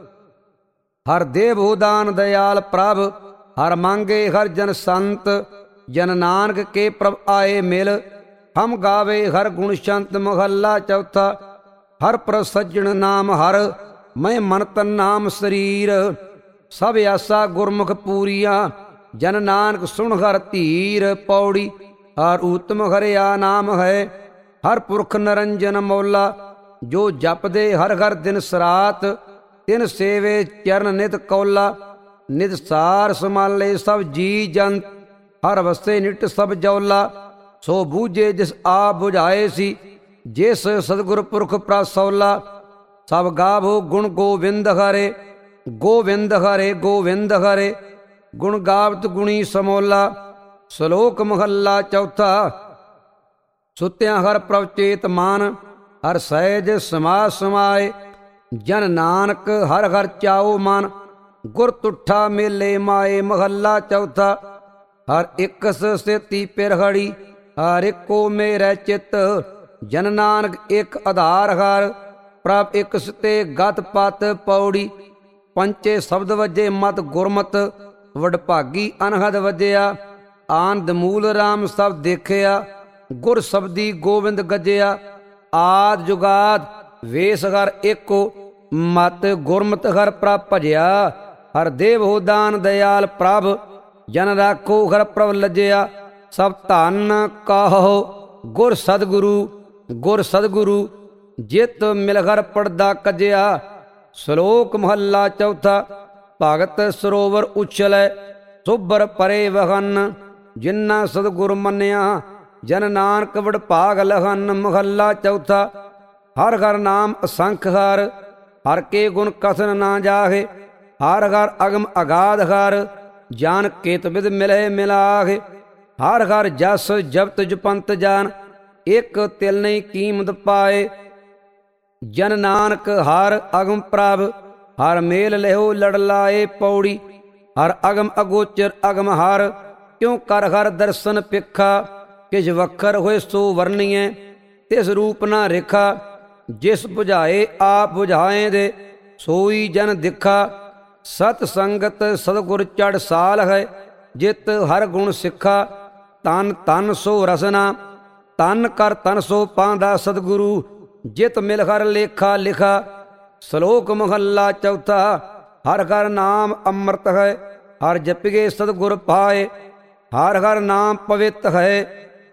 ਹਰ ਦੇਵੋ ਦਾਨ ਦਇਆਲ ਪ੍ਰਭ, ਹਰ ਮੰਗੇ ਹਰ ਜਨ ਸੰਤ। ਜਨ ਨਾਨਕ ਕੇ ਪ੍ਰਭ ਆਏ ਮਿਲ, ਹਮ ਗਾਵੇ ਹਰ ਗੁਣ ਸ਼ੰਤ। ਮਹੱਲਾ ਚੌਥਾ। ਹਰ ਪ੍ਰਸਜਣ ਨਾਮ ਹਰ, ਮੈਂ ਮਨ ਤਨ ਨਾਮ ਸਰੀਰ। ਸਭ ਆਸਾ ਗੁਰਮੁਖ ਪੂਰੀਆ, ਜਨ ਨਾਨਕ ਸੁਣ ਹਰ ਧੀਰ। ਪੌੜੀ। ਹਰ ਊਤਮ ਹਰਿਆ ਨਾਮ ਹੈ, ਹਰ ਪੁਰਖ ਨਰੰਜਨ ਮੌਲਾ। ਜੋ ਜਪਦੇ ਹਰ ਹਰ ਦਿਨ ਸਰਾਤ, ਤਿਨ ਸੇਵੇ ਚਰਨ ਨਿਤ ਕੌਲਾ। ਨਿਤ ਸਾਰ ਸੰਭਾਲੇ ਸਭ ਜੀ ਜੰਤ, ਹਰ ਵਸੇ ਨਿਟ ਸਭ ਜੌਲਾ। ਸੋ ਬੂਝੇ ਜਿਸ ਆਪ ਬੁਝਾਏ ਸੀ, ਜਿਸ ਸਤਿਗੁਰ ਪੁਰਖ ਪ੍ਰਸੌਲਾ। ਸਭ ਗਾਵੋ ਗੁਣ ਗੋਵਿੰਦ ਹਰੇ, ਗੋਵਿੰਦ ਹਰੇ ਗੋਵਿੰਦ ਹਰੇ। ਗੁਣ ਗਾਵਤ ਗੁਣੀ ਸਮੋਲਾ। ਸ਼ਲੋਕ ਮਹੱਲਾ ਚੌਥਾ। ਸੁਤਿਆਂ ਹਰ ਪ੍ਰਭ ਚੇਤ ਮਾਨ, ਹਰ ਸਹਿਜ ਸਮਾ ਸਮਾਏ। ਜਨ ਨਾਨਕ ਹਰ ਹਰ ਚਾਉ ਮਨ, ਗੁਰ ਤੁਠਾ ਮੇਲੇ ਮਾਏ। ਮਹੱਲਾ ਚੌਥਾ। ਹਰ ਇਕਸ ਸੇਤੀ ਪਿਰਹੜੀ, ਹਰ ਇੱਕੋ ਮੇਰੇ ਚਿੱਤ। ਜਨ ਨਾਨਕ ਇੱਕ ਆਧਾਰ ਹਰ, ਪ੍ਰਭ ਇਕਸ ਤੇ ਗਤ ਪਤ। ਪੌੜੀ। ਪੰਚੇ ਸ਼ਬਦ ਵਜੇ ਮਤ ਗੁਰਮਤ, ਵਡਭਾਗੀ ਅਨਹਦ ਵਜਿਆ। ਆਨੰਦ ਮੂਲ ਰਾਮ ਸਭ ਦੇਖਿਆ, ਗੁਰ ਸ਼ਬਦੀ ਗੋਬਿੰਦ ਗੱਜਿਆ। ਆਦ ਜੁਗਾਦ ਵੇਸ ਹਰ ਏਕੋ, ਮਤ ਗੁਰਮਤ ਹਰ ਪ੍ਰਭ ਭਜਿਆ। ਹਰ ਦੇਵੋ ਦਾਨ ਦਇਆਲ ਪ੍ਰਭ, ਜਨ ਰਾਖੋ ਹਰ ਪ੍ਰਭ ਲੱਜਿਆ। ਸਭ ਧਨ ਕਹੋ ਗੁਰ ਸਤਿਗੁਰੂ, ਗੁਰ ਸਤਿਗੁਰੂ ਜਿਤ ਮਿਲ ਹਰ ਪੜਦਾ ਕੱਜਿਆ। ਸ਼ਲੋਕ ਮਹੱਲਾ ਚੌਥਾ। ਭਗਤ ਸਰੋਵਰ ਉਛਲੈ, ਸੁਭਰ ਪਰੇ ਵਹਨ। ਜਿਨ੍ਹਾਂ ਸਤਿਗੁਰ ਮੰਨਿਆ, ਜਨ ਨਾਨਕ ਵਡਭਾਗ ਲਹਨ। ਮਹੱਲਾ ਚੌਥਾ। ਹਰ ਹਰ ਨਾਮ ਅਸੰਖ ਹਰ, ਹਰ ਕੇ ਗੁਣ ਕਥਨ ਨਾ ਜਾਹੇ। ਹਰ ਹਰ ਅਗਮ ਅਗਾਧ ਹਰ, ਜਾਨ ਕੇਤ ਬਿਦ ਮਿਲੇ ਮਿਲਾਹੇ। ਹਰ ਹਰ ਜਸ ਜਪਤ ਜਪੰਤ ਜਾਨ, ਇੱਕ ਤਿਲ ਨਹੀਂ ਕੀਮਤ ਪਾਏ। ਜਨ ਨਾਨਕ ਹਰ ਅਗਮ ਪ੍ਰਭ, ਹਰ ਮੇਲ ਲਿਓ ਲੜ ਲਾਏ। ਪੌੜੀ। ਹਰ ਅਗਮ ਅਗੋਚਰ ਅਗਮ ਹਰ, ਕਿਉ ਕਰ ਹਰ ਦਰਸ਼ਨ ਪਿਖਾ। ਕਿਛ ਵਖਰ ਹੋਏ ਸੋ ਵਰਨੀਐ, ਤਿਸ ਰੂਪ ਨਾ ਰੇਖਾ। ਜਿਸ ਬੁਝਾਏ ਆਪ ਬੁਝਾਏ ਦੇ, ਸੋਈ ਜਨ ਦਿਖਾ। ਸਤ ਸੰਗਤ ਸਤਿਗੁਰ ਚੜ ਸਾਲ ਹੈ, ਜਿਤ ਹਰ ਗੁਣ ਸਿੱਖਾ। ਤਨ ਤਨ ਸੋ ਰਸਨਾ, ਤਨ ਕਰ ਤਨ ਸੋ ਪਾਂਦਾ ਸਤਿਗੁਰੂ। ਜਿਤ ਮਿਲ ਹਰ ਲੇਖਾ ਲਿਖਾ। ਸ਼ਲੋਕ ਮਹੱਲਾ ਚੌਥਾ। ਹਰ ਹਰ ਨਾਮ ਅੰਮ੍ਰਿਤ ਹੈ, ਹਰ ਜਪਿਗੇ ਸਤਿਗੁਰ ਪਾਏ। ਹਰ ਹਰ ਨਾਮ ਪਵਿੱਤ ਹੈ,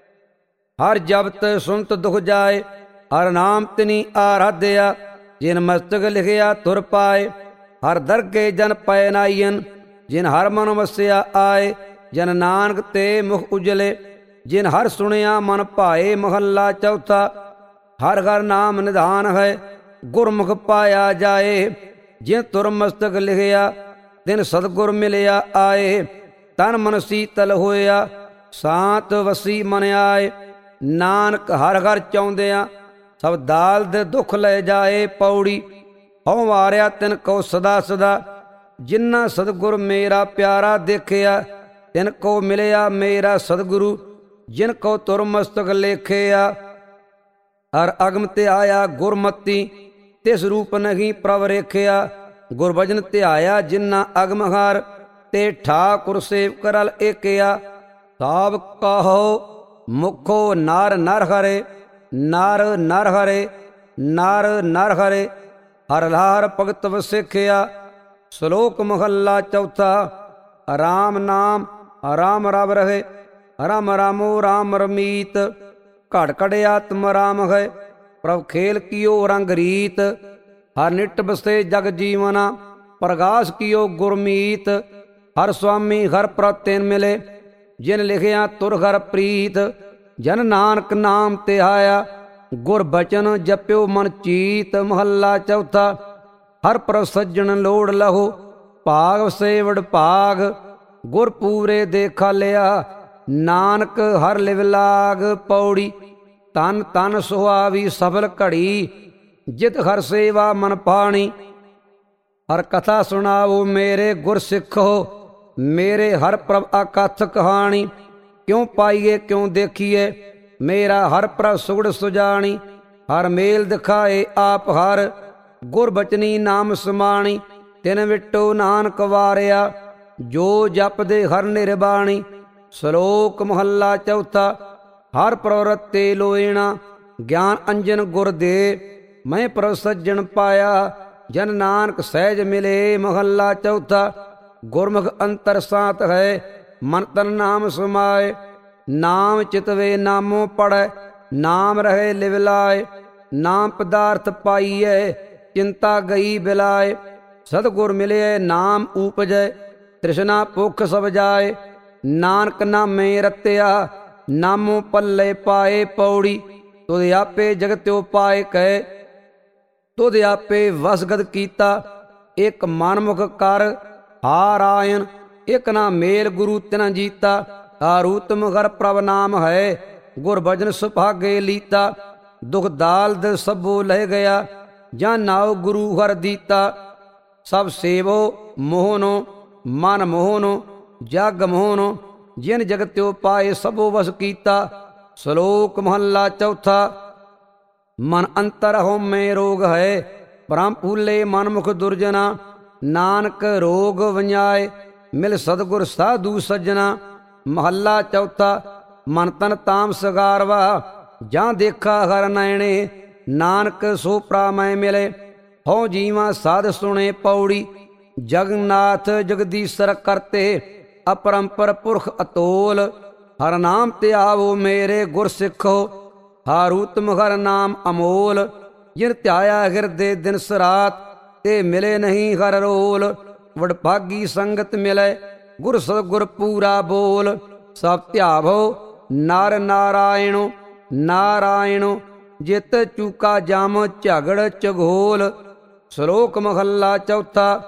ਹਰ ਜਪਤ ਸੁਨਤ ਦੁਖ ਜਾਏ। ਹਰ ਨਾਮ ਤਿਨੀ ਆਰਾਧਿਆ, ਜਿਨ ਮਸਤਕ ਲਿਖਿਆ ਤੁਰ ਪਾਏ। ਹਰ ਦਰਗੇ ਜਨ ਪੈ ਨਾਈਨ, ਜਿਨ ਹਰ ਮਨ ਵਸਿਆ ਆਏ। ਜਨ ਨਾਨਕ ਤੇ ਮੁਖ ਉਜਲੇ, ਜਿਨ ਹਰ ਸੁਣਿਆ ਮਨ ਭਾਏ। ਮਹੱਲਾ ਚੌਥਾ। ਹਰ ਹਰ ਨਾਮ ਨਿਧਾਨ ਹੈ, ਗੁਰਮੁਖ ਪਾਇਆ ਜਾਏ। ਜਿਨ ਤੁਰ ਮਸਤਕ ਲਿਖਿਆ, ਤਿਨ ਸਤਿਗੁਰ ਮਿਲਿਆ ਆਏ। ਤਨ ਮਨ ਸੀਤਲ ਹੋਇਆ, ਸਾਤ ਵਸੀ ਮਨ ਆਏ। ਨਾਨਕ ਹਰ ਹਰ ਚਾਹੁੰਦਿਆਂ, ਸਭ ਦਾਲ ਦੇ ਦੁੱਖ ਲੈ ਜਾਏ। ਪੌੜੀ। ਹਉ ਮਾਰਿਆ ਤਿਨ ਕੋ ਸਦਾ ਸਦਾ, ਜਿਨ੍ਹਾਂ ਸਤਿਗੁਰ ਮੇਰਾ ਪਿਆਰਾ ਦੇਖਿਆ। ਤਿਨ ਕੋ ਮਿਲਿਆ ਮੇਰਾ ਸਤਿਗੁਰੂ, ਜਿਨ ਕੋ ਤੁਰ ਮਸਤਕ ਲੇਖਿਆ। ਹਰ ਅਗਮ ਤੇ ਆਇਆ ਗੁਰਮਤੀ, ਤਿਸ ਰੂਪ ਨਹੀਂ ਪ੍ਰਭ ਰੇਖਿਆ। ਗੁਰਭਜਨ ਧਿਆਇਆ ਜਿਨ੍ਹਾਂ ਅਗਮ ਹਰ, ਤੇ ਠਾਕੁਰ ਸੇਵਕ ਰਲ ਏਕਿਆ। ਸਾਬ ਕਹੋ ਮੁਖੋ ਨਰ ਨਰ ਹਰੇ, ਨਰ ਨਰ ਹਰੇ, ਨਰ ਨਰ ਹਰੇ। ਹਰ ਲਾਰ ਭਗਤ ਵਸਿਖਿਆ। ਸ਼ਲੋਕ ਮਹੱਲਾ ਚੌਥਾ। ਰਾਮ ਨਾਮ ਰਾਮ ਰਵ ਰਹੇ, ਰਾਮ ਰਾਮੋ ਰਾਮ ਰਮੀਤ। ਘੜ ਘੜ ਆਤਮ ਰਾਮ ਹੈ, ਪ੍ਰਭ ਖੇਲ ਕੀਓ ਰੰਗ ਰੀਤ। ਹਰ ਨਿਟ ਬਸੇ ਜਗ ਜੀਵਨਾ, ਪ੍ਰਗਾਸ ਕੀਓ ਗੁਰਮੀਤ। ਹਰ ਸੁਆਮੀ ਹਰ ਪ੍ਰਤਿਨ ਮਿਲੇ, ਜਿਨ ਲਿਖਿਆ ਤੁਰ ਹਰ ਪ੍ਰੀਤ। ਜਨ ਨਾਨਕ ਨਾਮ ਤੇ ਆਇਆ, ਗੁਰ ਬਚਨ ਜਪਿਓ ਮਨ ਚੀਤ। ਮਹੱਲਾ ਚੌਥਾ। ਹਰ ਪ੍ਰਭ ਸੱਜਣ ਲੋੜ ਲਹੋ, ਭਾਗ ਸੇਵੜ ਭਾਗ। ਗੁਰ ਪੂਰੇ ਦੇਖਾ ਲਿਆ, ਨਾਨਕ ਹਰ ਲਿਵ ਲਾਗ। ਪੌੜੀ। ਤਨ ਤਨ ਸੁਹਾਵੀ ਸਫਲ ਘੜੀ, ਜਿਤ ਹਰ ਸੇਵਾ ਮਨ ਪਾਣੀ। ਹਰ ਕਥਾ ਸੁਣਾਵੋ ਮੇਰੇ ਗੁਰ ਸਿੱਖੋ, ਮੇਰੇ ਹਰ ਪ੍ਰਭ ਅਕਥ ਕਹਾਣੀ। ਕਿਉਂ ਪਾਈਏ ਕਿਉਂ ਦੇਖੀਏ, ਮੇਰਾ ਹਰ ਪ੍ਰਭ ਸੁਗੜ ਸੁਜਾਣੀ। ਹਰ ਮੇਲ ਦਿਖਾਏ ਆਪ ਹਰ, ਗੁਰ ਬਚਨੀ ਨਾਮ ਸਮਾਣੀ। ਤਿਨ ਵਿਟੋ ਨਾਨਕ ਵਾਰਿਆ, ਜੋ ਜਪਦੇ ਹਰ ਨਿਰਬਾਣੀ। ਸ਼ਲੋਕ ਮਹੱਲਾ ਚੌਥਾ। ਹਰ ਪ੍ਰਵਰਤੇ ਲੋਇਣਾ, ਗਿਆਨ ਅੰਜਨ ਗੁਰ ਦੇ। ਮੈਂ ਪ੍ਰਭ ਸੱਜਣ ਪਾਇਆ, ਜਨ ਨਾਨਕ ਸਹਿਜ ਮਿਲੇ। ਮਹੱਲਾ ਚੌਥਾ। ਗੁਰਮੁਖ ਅੰਤਰ ਸਾਤ ਹੈ, ਮਨ ਤਨ ਨਾਮ ਸਮਾਏ। ਨਾਮ ਚਿਤਵੇ ਨਾਮੋ ਪੜੈ, ਨਾਮ ਰਹੇ ਲਿਵ ਲਾਏ। ਨਾਮ ਪਦਾਰਥ ਪਾਈਐ, ਚਿੰਤਾ ਗਈ ਬਿਲਾਏ। ਸਤਿਗੁਰ ਮਿਲਿਐ ਨਾਮ ਊਪਜੈ, ਤ੍ਰਿਸ਼ਨਾ ਭੁੱਖ ਸਭ ਜਾਏ। ਨਾਨਕ ਨਾਮੇ ਰਤਿਆ, ਨਾਮੋ ਪੱਲੇ ਪਾਏ। ਪੌੜੀ। ਤੁਧ ਆਪੇ ਜਗਤਿਓ ਪਾਏ ਕੈ, ਤੁਧ ਆਪੇ ਵਸਗਤ ਕੀਤਾ। ਇੱਕ ਮਨਮੁਖ ਕਰ ਹਾਰਾਇਨ, ਇੱਕ ਨਾ ਮੇਲ ਗੁਰੂ ਤਿਨਾ ਜੀਤਾ। ਹਾਰੂਤਮ ਹਰ ਪ੍ਰਭ ਨਾਮ ਹੈ, ਗੁਰ ਭਜਨ ਸੁਭਾਗੇ ਲੀਤਾ। ਦੁਖ ਦਾਲਦ ਸਭੋ ਲਹਿ ਗਿਆ, ਜਾਂ ਨਾਉ ਗੁਰੂ ਹਰ ਦੀਤਾ। ਸਭ ਸੇਵੋ ਮੋਹਨੋ, ਮਨ ਮੋਹਨੋ, ਜਗ ਮੋਹਨੋ। ਜਿਨ ਜਗਤਿਓ ਪਾਏ ਸਭੋ ਵਸ ਕੀਤਾ। ਸ਼ਲੋਕ ਮਹੱਲਾ ਚੌਥਾ। ਮਨ ਅੰਤਰ ਹਉਮੈ ਰੋਗ ਹੈ, ਭ੍ਰਮ ਭੂਲੇ ਮਨਮੁਖ ਦੁਰਜਨਾ। ਨਾਨਕ ਰੋਗ ਵੰਜਾਏ, ਮਿਲ ਸਤਿਗੁਰ ਸਾਧੂ ਸੱਜਣਾ। ਮਹੱਲਾ ਚੌਥਾ। ਮਨ ਤਨ ਤਾਮ ਸਗਾਰਵਾ, ਜਾਂ ਦੇਖਾ ਹਰ ਨੈਣੇ। ਨਾਨਕ ਸੋ ਪ੍ਰਾ ਮੈਂ ਮਿਲੇ, ਹਉ ਜੀਵਾ ਸਾਧ ਸੁਣੇ। ਪੌੜੀ। ਜਗਨਨਾਥ ਜਗਦੀਸ਼ਰ ਕਰਤੇ, ਅਪਰੰਪਰ ਪੁਰਖ ਅਤੋਲ। ਹਰ ਨਾਮ ਤੇ ਆਵੋ ਮੇਰੇ ਗੁਰ ਸਿੱਖੋ, ਹਾਰੂਤਮ ਹਰ ਨਾਮ ਅਮੋਲ। ਜਿਨ ਧਿਆਇਆ ਹਿਰਦੇ ਦਿਨ ਸਰਾਤ, ਤੇ ਮਿਲੇ ਨਹੀਂ ਹਰ ਰੋਲ। ਵਡਭਾਗੀ ਸੰਗਤ ਮਿਲੇ, ਗੁਰ ਸਤਿਗੁਰ ਪੂਰਾ ਬੋਲ। ਸਭ ਧਿਆਵੋ ਨਰ ਨਾਰਾਇਣੋ, ਨਾਰਾਇਣੋ। ਜਿਤ ਚੂਕਾ ਜਮ ਝਗੜ ਝਗੋਲ। ਸ਼ਲੋਕ ਮਹੱਲਾ ਚੌਥਾ।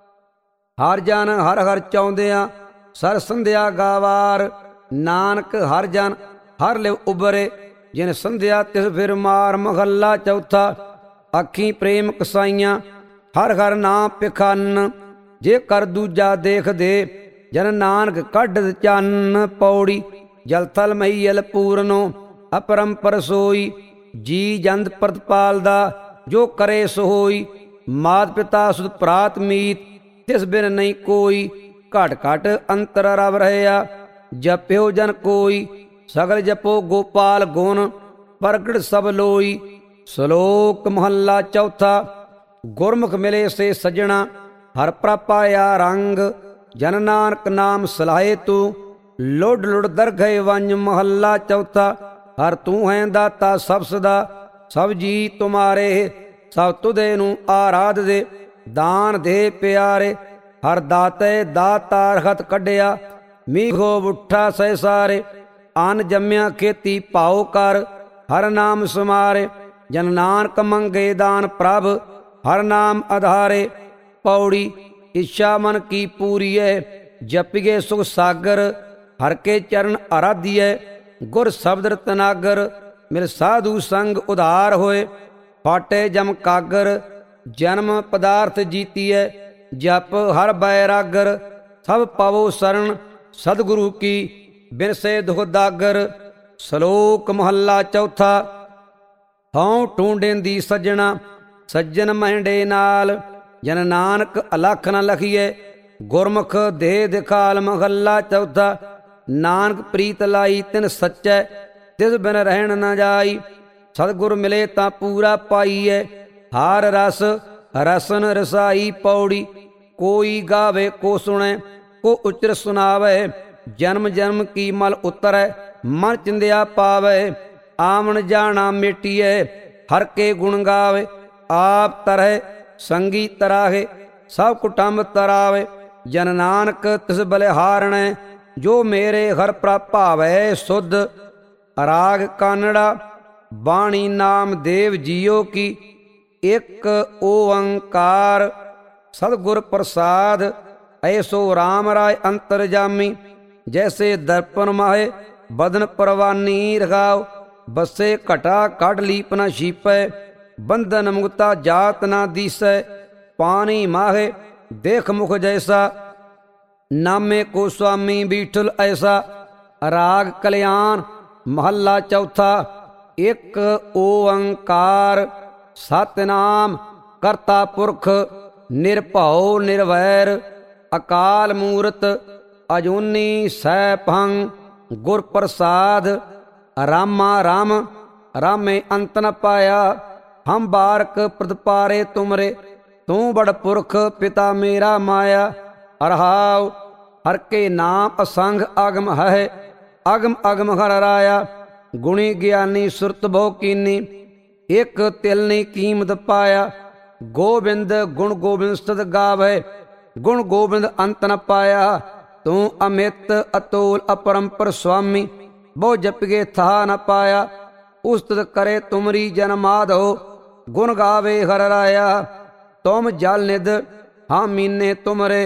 ਹਰ ਜਨ ਹਰ ਹਰ ਚਾਹੁੰਦਿਆਂ, ਸਰ ਸੰਧਿਆ ਗਾਵਾਰ। ਨਾਨਕ ਹਰ ਜਨ ਹਰ ਲਿਵ ਉਬਰੇ, ਜਿਨ ਸੰਧਿਆ ਤਿਸ ਫਿਰ ਮਾਰ। ਮਹੱਲਾ ਚੌਥਾ। ਅੱਖੀਂ ਪ੍ਰੇਮ ਕਸਾਈਆਂ, ਹਰ ਹਰ ਨਾਮ ਪਿਖਾਨ। ਜੇ ਕਰ ਦੂਜਾ ਦੇਖਦੇ, ਜਨ ਨਾਨਕ ਕੱਢ ਚੰਨ। ਪੌੜੀ। ਜਲ ਥਲ ਮਹੀਲ ਪੂਰਨੋ, ਅਪਰੰਪਰ ਸੋਈ। ਜੀ ਜੰਦ ਪ੍ਰਤਪਾਲ ਦਾ, ਜੋ ਕਰੇ ਸੋ ਹੋਈ। ਮਾਤ ਪਿਤਾ ਸੁਧ ਭਰਾਤ ਮੀਤ, ਤਿਸ ਬਿਨ ਨਹੀਂ ਕੋਈ। ਘਟ ਘਟ ਅੰਤਰ ਰਵ ਰਹਿਆ, ਜਪਿਓ ਜਨ ਕੋਈ। ਸਗਲ ਜਪੋ ਗੋਪਾਲ ਗੁਣ, ਪ੍ਰਗਟ ਸਭ ਲੋਈ। ਸ਼ਲੋਕ ਮਹੱਲਾ ਚੌਥਾ। ਗੁਰਮੁਖ ਮਿਲੇ ਸੇ ਸੱਜਣਾ, ਹਰ ਪ੍ਰਪਾਇਆ ਰੰਗ। ਜਨ ਨਾਨਕ ਨਾਮ ਸਲਾਹੇ ਤੂੰ, ਲੁੱਡ ਲੁੱਡ ਦਰਗਹਿ ਵੰਜ। ਮਹੱਲਾ ਚੌਥਾ। ਹਰ ਤੂੰ ਹੈ ਦਾਤਾ ਸਭ ਸਦਾ, ਸਭ ਜੀ ਤੁਮਾਰੇ, ਸਭ ਤੁਧੇ ਨੂੰ ਆਰਾਧ ਦੇ, ਦਾਨ ਦੇ ਪਿਆਰੇ। ਹਰ ਦਾਤੇ ਦਾਤਾਰ ਹੱਥ ਕੱਢਿਆ, ਮੀਘੋ ਉੱਠਾ ਸਹਿ ਸਾਰੇ। ਅਨ ਜੰਮਿਆ ਖੇਤੀ ਭਾਉ ਕਰ, ਹਰ ਨਾਮ ਸਮਾਰੇ। ਜਨ ਨਾਨਕ ਮੰਗੇ ਦਾਨ ਪ੍ਰਭ, ਹਰ ਨਾਮ ਆਧਾਰੇ। ਪੌੜੀ ਇੱਛਾ ਮਨ ਕੀ ਪੂਰੀਐ, ਜਪੀਏ ਸੁਖ ਸਾਗਰ। ਹਰ ਕੇ ਚਰਨ ਆਰਾਧੀਐ, ਗੁਰ ਸ਼ਬਦ ਰਤਨਾਗਰ। ਮਿਲ ਸਾਧੂ ਸੰਗ ਉਧਾਰ ਹੋਏ, ਫਾਟੇ ਜਮ ਕਾਗਰ। ਜਨਮ ਪਦਾਰਥ ਜੀਤੀਐ, ਜਪ ਹਰ ਬੈਰਾਗਰ। ਸਭ ਪਵੋ ਸਰਣ ਸਤਿਗੁਰੂ ਕੀ, ਬਿਨਸੇ ਦੁਖ ਦਾਗਰ। ਸ਼ਲੋਕ ਮਹੱਲਾ ਚੌਥਾ। ਹਉ ਟੂੰਡੇਂਦੀ ਸੱਜਣਾ, ਸੱਜਣ ਮਹਿੰਡੇ ਨਾਲ। ਜਨ ਨਾਨਕ ਅਲਖ ਨ ਲਖੀਐ, ਗੁਰਮੁਖ ਦੇਹ ਦਿਖਾਲ। ਮਹੱਲਾ ਚੌਥਾ। ਨਾਨਕ ਪ੍ਰੀਤ ਲਾਈ ਤਿਨ ਸੱਚੈ, ਤਿਸ ਬਿਨ ਰਹਿਣ ਨ ਜਾਈ। ਸਤਿਗੁਰ ਮਿਲੇ ਤਾਂ ਪੂਰਾ ਪਾਈਐ, ਹਾਰ ਰਸ ਰਸਨ ਰਸਾਈ। ਪੌੜੀ ਕੋਈ ਗਾਵੇ ਕੋ ਸੁਣੈ, ਕੋ ਉਚਰ ਸੁਨਾਵੈ। ਜਨਮ ਜਨਮ ਕੀ ਮਲ ਉਤਰੈ, ਮਨ ਚਿੰਦਿਆ ਪਾਵੈ। ਆਵਣ ਜਾਣਾ ਮੇਟੀਐ, ਹਰ ਕੇ ਗੁਣ ਗਾਵੇ। ਆਪ ਤਰਹਿ ਸੰਗੀ ਤਰਾਹੇ, ਸਭ ਕੁਟੰਬ ਤਰਾਵੇ। ਜਨ ਨਾਨਕ ਤਿਸ ਬਲਿਹਾਰਣੈ, ਜੋ ਮੇਰੇ ਹਰ ਪ੍ਰਭ ਭਾਵੈ ਸੁਧ। ਰਾਗ ਕਾਨੜਾ ਬਾਣੀ ਨਾਮ ਦੇਵ ਜੀਓ ਕੀ, ਇੱਕ ਓੰਕਾਰ ਸਤਿਗੁਰ ਪ੍ਰਸਾਦ। ਐਸੋ ਰਾਮ ਰਾਏ ਅੰਤਰਜਾਮੀ, ਜੈਸੇ ਦਰਪਨ ਮਾਹੇ ਬਦਨ ਪਰਵਾਨੀ। ਰਖਾਓ ਬਸੇ ਘਟਾ ਕੱਢ ਲੀਪ ਨਾ ਛੀਪੈ, ਬੰਧਨ ਮੁਕਤਾ ਜਾਤ ਨਾ ਦੀਸੈ। ਪਾਣੀ ਮਾਹੇ ਦੇਖ ਮੁਖ ਜੈਸਾ, ਨਾਮੇ ਕੋ ਸੁਆਮੀ ਬੀਠਲ ਐਸਾ। ਰਾਗ ਕਲਿਆਣ ਮਹੱਲਾ ਚੌਥਾ। ਇੱਕ ਓੰਕਾਰ ਸਤਿਨਾਮ ਕਰਤਾ ਪੁਰਖ, ਨਿਰਭਉ ਨਿਰਵੈਰ। ਅਕਾਲ ਮੂਰਤ ਅਜੂਨੀ ਸੈਭੰ, ਗੁਰ ਪ੍ਰਸਾਦ। ਰਾਮਾ ਰਾਮ ਰਾਮੇ ਅੰਤ ਨ ਪਾਇਆ, ਹਮ ਬਾਰਕ ਪ੍ਰਤਪਾਰੇ ਤੁਮਰੇ। ਤੂੰ ਬੜ ਪੁਰਖ ਪਿਤਾ ਮੇਰਾ ਮਾਇਆ। ਅਰਹਾਉ ਹਰ ਕੇ ਨਾਮ ਅਸੰਗ ਅਗਮ ਹੈ, ਅਗਮ ਅਗਮ ਹਰ ਰਾਇਆ। ਗੁਣੀ ਗਿਆਨੀ ਸੁਰਤ ਬਹੁ ਕੀਨੀ, ਇੱਕ ਤਿਲਨੀ ਕੀਮਤ ਪਾਇਆ। ਗੋਬਿੰਦ ਗੁਣ ਗੋਬਿੰਦ ਸਤਿ ਗਾਵੈ, ਗੁਣ ਗੋਬਿੰਦ ਅੰਤ ਨ ਪਾਇਆ। ਤੂੰ ਅਮਿਤ ਅਤੋਲ ਅਪਰੰਪਰ ਸੁਆਮੀ, ਬਹੁ ਜਪਗੇ ਥਾ ਨ ਪਾਇਆ। ਉਸਤਤ ਕਰੇ ਤੁਮਰੀ ਜਨ ਮਾਧੋ, ਗੁਣ ਗਾਵੇ ਹਰ ਰਾਇਆ। ਤੁਮ ਜਲ ਨਿਧ ਹਾਂ ਮੀਨੇ ਤੁਮਰੇ,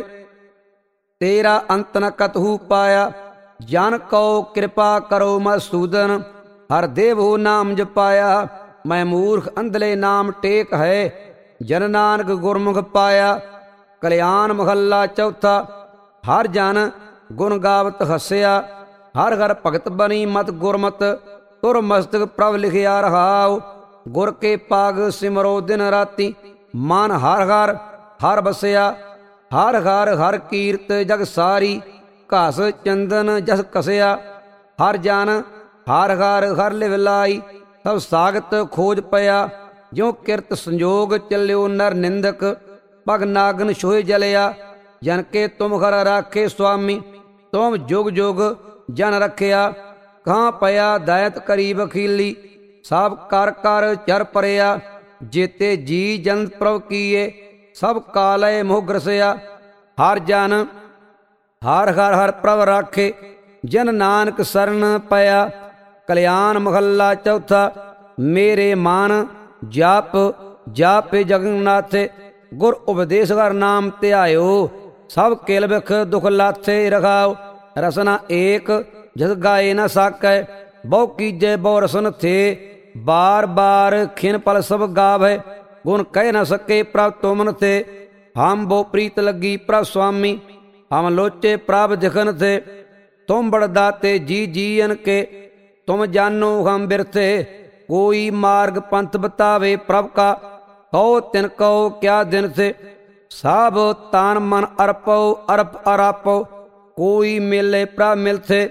ਤੇਰਾ ਅੰਤ ਨ ਕਤਹੂ ਪਾਇਆ। ਜਨ ਕਉ ਕਿਰਪਾ ਕਰੋ ਮਸੂਦਨ, ਹਰ ਦੇਵੋ ਨਾਮ ਜਪਾਇਆ। ਮੈਂ ਮੂਰਖ ਅੰਧਲੇ ਨਾਮ ਟੇਕ ਹੈ, ਜਨ ਨਾਨਕ ਗੁਰਮੁਖ ਪਾਇਆ। ਕਲਿਆਣ ਮਹੱਲਾ ਚੌਥਾ। ਹਰ ਜਨ ਗੁਣ ਗਾਵਤ ਹੱਸਿਆ, ਹਰ ਹਰ ਭਗਤ ਬਣੀ ਮਤ ਗੁਰਮਤ। ਤੁਰ ਮਸਤਕ ਪ੍ਰਭ ਲਿਖਿਆ ਰਹਾਉ, ਗੁਰ ਕੇ ਪਾਗ ਸਿਮਰੋ ਦਿਨ ਰਾਤੀ। ਮਨ ਹਰ ਹਰ ਹਰ ਬਸਿਆ, ਹਰ ਹਰ ਹਰ ਕੀਰਤ ਜਗ ਸਾਰੀ। ਘਸ ਚੰਦਨ ਜਸ ਕਸਿਆ, ਹਰ ਜਨ ਹਰ ਹਰ ਹਰ ਲਿਵ ਲਾਈ। ਸਭ ਸਾਗਤ ਖੋਜ ਪਿਆ, ਜਿਉ ਕਿਰਤ ਸੰਜੋਗ ਚੱਲਿਓ ਨਰ ਨਿੰਦਕ। ਪਗ ਨਾਗਨ ਛੋਏ ਜਲਿਆ, ਜਨ ਕੇ ਤੁਮ ਹਰ ਰਾਖੇ ਸੁਆਮੀ। ਤੁਮ ਜੁਗ ਜੁਗ ਜਨ ਰੱਖਿਆ, ਕਾਂ ਪਿਆ ਦਾਇਤ ਕਰੀ ਵਖੀਲੀ। ਸਭ ਕਰ ਕਰ ਚਰ ਪਰਿਆ, ਜੇਤੇ ਜੀ ਜਨ ਪ੍ਰਭ ਕੀਏ। ਸਭ ਕਾਲੈ ਮੋਹ ਗ੍ਰਸਿਆ, ਹਰ ਜਨ ਹਰ ਹਰ ਹਰ ਪ੍ਰਭ ਰਾਖੇ। ਜਨ ਨਾਨਕ ਸਰਨ ਪਿਆ। ਕਲਿਆਣ ਮਹੱਲਾ ਚੌਥਾ। ਮੇਰੇ ਮਨ ਜਪ ਜਾਪੇ ਜਗਨਨਾਥੇ, ਗੁਰ ਉਪਦੇਸ਼ ਹਰ ਨਾਮ ਧਿਆਇਓ। ਸਭ ਕਿਲ ਬਿਖ ਦੁਖ ਲਾਥੇ। ਰਖਾਓ ਰਸਨਾ ਏਕ ਜਸ ਗਾਏ ਨ ਸਾਕੈ, ਬਹੁ ਕੀਜੈ ਬਹੁ ਰਸਨ ਥੇ। ਬਾਰ ਬਾਰ ਖਿਨ ਪਲ ਸਭ ਗਾਵੈ, ਗੁਣ ਕਹਿ ਨ ਸਕੇ ਪ੍ਰਭ ਤੁਮਨ ਥੇ। ਹਮ ਬਹੁ ਪ੍ਰੀਤ ਲੱਗੀ ਪ੍ਰਭ ਸੁਆਮੀ, ਹਮ ਲੋਚੇ ਪ੍ਰਭ ਦਿਖਨ ਥੇ। ਤੁਮ ਬੜ ਦਾਤੇ ਜੀ ਜੀਅਨ ਕੇ, ਤੁਮ ਜਾਨੋ ਹਮ ਬਿਰਥੇ। ਕੋਈ ਮਾਰਗ ਪੰਥ ਬਤਾਵੇ ਪ੍ਰਭ ਕਾ, ਕਹੋ ਤਿਨ ਕਹੋ ਕਿਆ ਦਿਨ ਥੇ। ਸਭ ਤਾਨ ਮਨ ਅਰਪਉ ਅਰਪ ਅਰਾਪਉ, ਕੋਈ ਮਿਲੇ ਪ੍ਰਭ ਮਿਲਥੇ।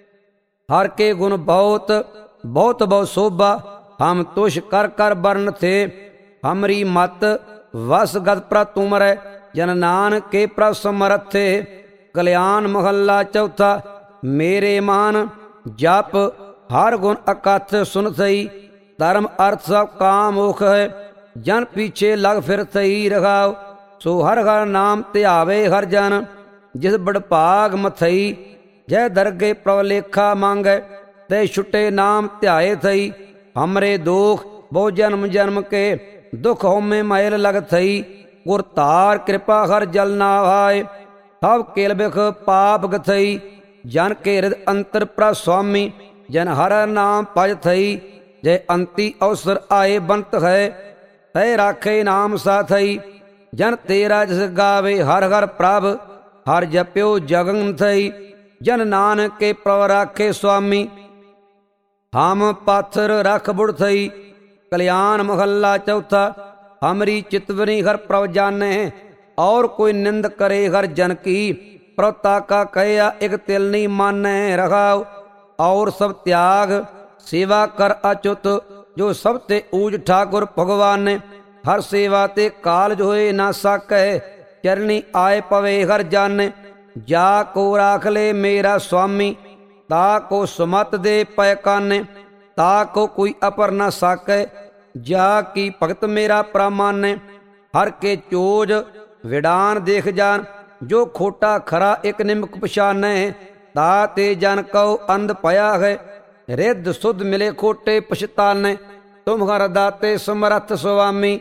ਹਰ ਕੇ ਗੁਣ ਬਹੁਤ ਬਹੁਤ ਬਹੁ ਸੋਭਾ, ਹਮ ਤੁਸ਼ ਕਰ ਕਰ ਬਰਨ ਥੇ। ਹਮਰੀ ਮਤ ਵਸ ਗਤ ਪ੍ਰਭ ਤੁਮਰੈ, ਜਨ ਨਾਨਕ ਕੇ ਪ੍ਰਭ ਸਮਰਥੇ। ਕਲਿਆਣ ਮਹੱਲਾ ਚੌਥਾ। ਮੇਰੇ ਮਨ ਜਪ ਹਰ ਗੁਣ ਅਕਥ ਸੁਨ ਸਈ, ਧਰਮ ਅਰਥ ਸਭ ਕਾਮ ਮੁਖ ਹੈ, ਜਨ ਪੀਛੇ ਲਗ ਫਿਰ ਸਈ ਰਖਾਓ। ਸੋ ਹਰ ਹਰ ਨਾਮ ਧਿਆਵੇ ਹਰ ਜਨ, ਜਿਸ ਬੜਭਾਗ ਮਥਈ, ਜੈ ਦਰਗੇ ਪ੍ਰਭ ਲੇਖਾ ਮੰਗੈ, ਤੇ ਛੁਟੇ ਨਾਮ ਧਿਆਏ ਥਈ। ਹਮਰੇ ਦੋਖ ਬਹੁ ਜਨਮ ਜਨਮ ਕੇ, ਦੁਖ ਹਉਮੈ ਮੈਲ ਲਗ ਥਈ, ਗੁਰ ਧਾਰ ਕਿਰਪਾ ਹਰ ਜਲ ਨਾ ਆਏ, ਸਭ ਕੇਲ ਬਿਖ ਪਾਪ ਗਥਈ। ਜਨ ਕੇ ਹਿਰਦ ਅੰਤਰ ਪ੍ਰਭ ਸੁਆਮੀ, ਜਨ ਹਰ ਨਾਮ ਭਜ ਥਈ, ਜੈ ਅੰਤੀ ਅਵਸਰ ਆਏ ਬੰਤ ਹੈ, ਤੈ ਰਾਖੇ ਨਾਮ ਸਾਥਈ। ਜਨ ਤੇਰਾ ਜਿਸ ਗਾਵੇ ਹਰ ਹਰ ਪ੍ਰਭ, ਹਰ ਜਪਿਓ ਜਗਨ ਥਈ, ਜਨ ਨਾਨਕ ਕੇ ਪ੍ਰਭ ਰਾਖੇ ਸੁਆਮੀ, ਹਮ ਪਾਥਰ ਰਖ ਬੁੜ ਥਈ। ਕਲਿਆਣ ਮਹੱਲਾ ਚੌਥਾ। ਹਮਰੀ ਚਿਤਵਨੀ ਹਰ ਪ੍ਰਭ ਜਾਣੈ, ਔਰ ਕੋਈ ਨਿੰਦ ਕਰੇ ਹਰ ਜਨ ਕੀ, ਪ੍ਰਭ ਤਾਕਾ ਕਹਿਆ ਇਕ ਤਿਲ ਨਹੀਂ ਮਾਨੈ ਰਖਾਓ। ਔਰ ਸਭ ਤਿਆਗ ਸੇਵਾ ਕਰ ਅਚੁੱਤ, ਜੋ ਸਭ ਤੇ ਊਜ ਠਾਕੁਰ ਭਗਵਾਨ ਨੇ। ਹਰ ਸੇਵਾ ਤੇ ਕਾਲਜ ਹੋਏ ਨਾ ਸਕੈ, ਚਰਨੀ ਆਏ ਪਵੇ ਹਰ ਜਾਣੈ। ਜਾ ਕੋ ਰਾਖ ਲੈ ਮੇਰਾ ਸੁਆਮੀ, ਤਾ ਕੋ ਸੁਮਤ ਦੇ ਪੈ ਕਾਨੇ, ਤਾ ਕੋ ਕੋਈ ਅਪਰ ਨਾ ਸਾਕੈ, ਜਾ ਕੀ ਭਗਤ ਮੇਰਾ ਪ੍ਰਮਾਨੈ। ਹਰ ਕੇ ਚੋਜ ਵਿਡਾਨ ਦੇਖ ਜਾਨ, ਜੋ ਖੋਟਾ ਖਰਾ ਇਕ ਨਿਮਕ ਪਛਾਨੈ, ਤਾ ਤੇ ਜਨ ਕਉ ਅੰਧ ਪਿਆ ਹੈ, ਰਿੱਧ ਸੁਧ ਮਿਲੇ ਖੋਟੇ ਪਛਤਾਨੈ। ਤੁਮ ਹਰ ਦਾਤੇ ਸਮਰੱਥ ਸੁਆਮੀ,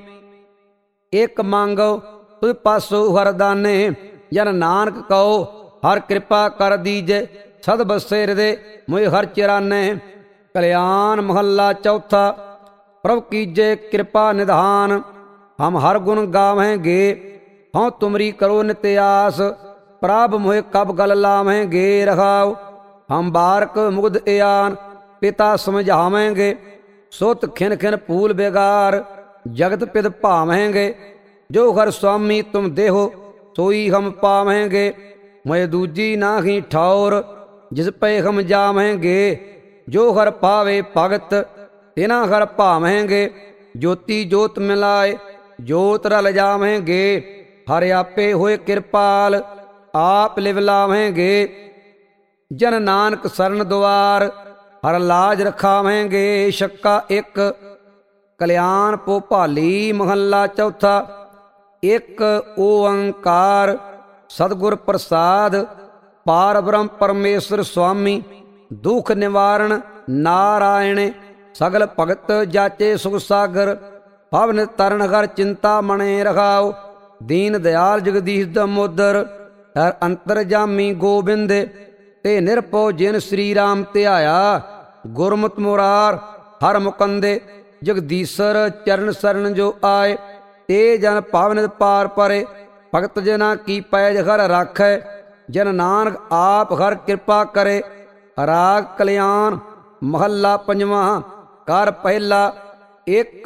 ਇਕ ਮੰਗੋ ਤੁਝ ਪਾਸੋ ਹਰਦਾਨੇ। ਜਨ ਨਾਨਕ ਕਹੋ ਹਰ ਕਿਰਪਾ ਕਰ ਦੀਜੈ, ਸਦ ਬਸੇ ਹਿਰਦੇ ਮੋਹਿ ਹਰ ਚਿਰਾਨੈ। ਕਲਿਆਣ ਮਹੱਲਾ ਚੌਥਾ। ਪ੍ਰਭ ਕੀਜੇ ਕਿਰਪਾ ਨਿਧਾਨ, ਹਮ ਹਰ ਗੁਣ ਗਾਵੈਂਗੇ, ਹਉ ਤੁਮਰੀ ਕਰੋ ਨਿਤਿਆਸ, ਪ੍ਰਭ ਮੋਹਿ ਕਬ ਗਲ ਲਾਵੈਂਗੇ ਰਖਾਓ। ਹਮ ਬਾਰਕ ਮੁਗਧ ਇਆਨ, ਪਿਤਾ ਸਮਝਾਵੈਂਗੇ, ਸੁਤ ਖਿਨ ਖਿਨ ਫੂਲ ਬੇਗਾਰ, ਜਗਤ ਪਿਤ ਭਾਵੈਂਗੇ। ਜੋ ਹਰ ਸੁਆਮੀ ਤੁਮ ਦੇਹੋ, ਸੋਈ ਹਮ ਪਾਵੈਂਗੇ, ਮੋਹਿ ਦੂਜੀ ਨਾਹੀ ਠੌਰ, ਜਿਸ ਪੈ ਹਮ ਜਾਵੈਂਗੇ। ਜੋ ਹਰ ਪਾਵੇ ਭਗਤ, ਤਿਨਾ ਹਰ ਭਾਵੈਂਗੇ, ਜੋਤੀ ਜੋਤ ਮਿਲਾਏ, ਜੋਤ ਰਲ ਜਾਵੈਂਗੇ। ਹਰ ਆਪੇ ਹੋਏ ਕਿਰਪਾਲ, ਆਪ ਲਿਵ ਲਾਵੈਂਗੇ। ਜਨ ਨਾਨਕ ਸਰਨ ਦੁਆਰ, ਹਰ ਲਾਜ ਰਖਾਵੈਂਗੇ। ਛੱਕਾ ਇੱਕ। ਕਲਿਆਣ ਭੋਪਾਲੀ ਮਹੱਲਾ ਚੌਥਾ। ਇੱਕ ਓੰਕਾਰ ਸਤਿਗੁਰ ਪ੍ਰਸਾਦ, ਪਾਰ ਬ੍ਰਹਮ ਪਰਮੇਸ਼ਰ ਸੁਆਮੀ, ਦੁਖ ਨਿਵਾਰਣ ਨਾਰਾਇਣ, ਸਗਲ ਭਗਤ ਜਾਚੇ ਸੁਖ ਸਾਗਰ, ਭਵਨ ਤਰਨ ਹਰ ਚਿੰਤਾ ਮਣੇ ਰਖਾਓ। ਦੀਨ ਦਿਆਲ ਜਗਦੀਸ਼ ਦਮੋਦਰ, ਹਰ ਅੰਤਰ ਜਾਮੀ ਗੋਬਿੰਦ, ਤੇ ਨਿਰਭਉ ਜਿਨ ਸ੍ਰੀ ਰਾਮ ਧਿਆਇਆ, ਗੁਰਮਤਿ ਮੁਰਾਰ ਹਰ ਮੁਕੰਦੇ। ਜਗਦੀਸ਼ਰ ਚਰਨ ਸਰਨ ਜੋ ਆਏ, ਤੇ ਜਨ ਭਾਵਨ ਪਾਰ ਪਰੇ, ਭਗਤ ਜਨਾ ਕੀ ਪੈਜ ਹਰ ਰਾਖੈ, ਜਨ ਨਾਨਕ ਆਪ ਹਰ ਕਿਰਪਾ ਕਰੇ। ਰਾਗ ਕਲਿਆਣ ਮਹੱਲਾ ਪੰਜਵਾਂ। ਕਰ ਪਹਿਲਾ। ਇੱਕ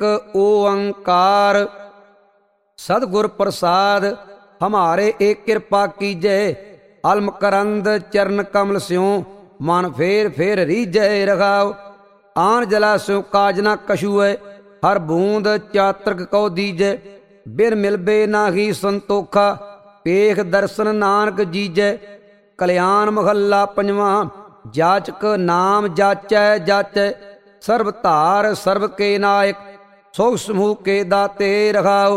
ਓੰਕਾਰ ਸਤਿਗੁਰ ਪ੍ਰਸਾਦ, ਹਮਾਰੇ ਏਕ ਕਿਰਪਾ ਕੀਜੈ, ਅਲਮ ਕਰੰਦ ਚਰਨ ਕਮਲ ਸਿਉ, ਮਨ ਫੇਰ ਫੇਰ ਰੀਝੈ ਰਖਾਓ। ਆਨ ਜਲਾ ਸਿਉ ਕਾਜ ਨਾ ਕਛੂਐ, ਹਰ ਬੂੰਦ ਚਾਤਰਕ ਕਉ ਦੀਜੈ, ਬਿਨ ਮਿਲਬੇ ਨਾਹੀ ਸੰਤੋਖਾ, ਪੇਖ ਦਰਸ਼ਨ ਨਾਨਕ ਜੀਜੈ। ਕਲਿਆਣ ਮਹੱਲਾ ਪੰਜਵਾਂ। ਜਾਚਕ ਨਾਮ ਜਾਚੈ ਜਾਚੈ, ਸਰਬ ਧਾਰ ਸਰਬ ਕੇ ਨਾਇਕ, ਸੁਖ ਸਮੂਹ ਕੇ ਦਾਤੇ ਰਖਾਓ।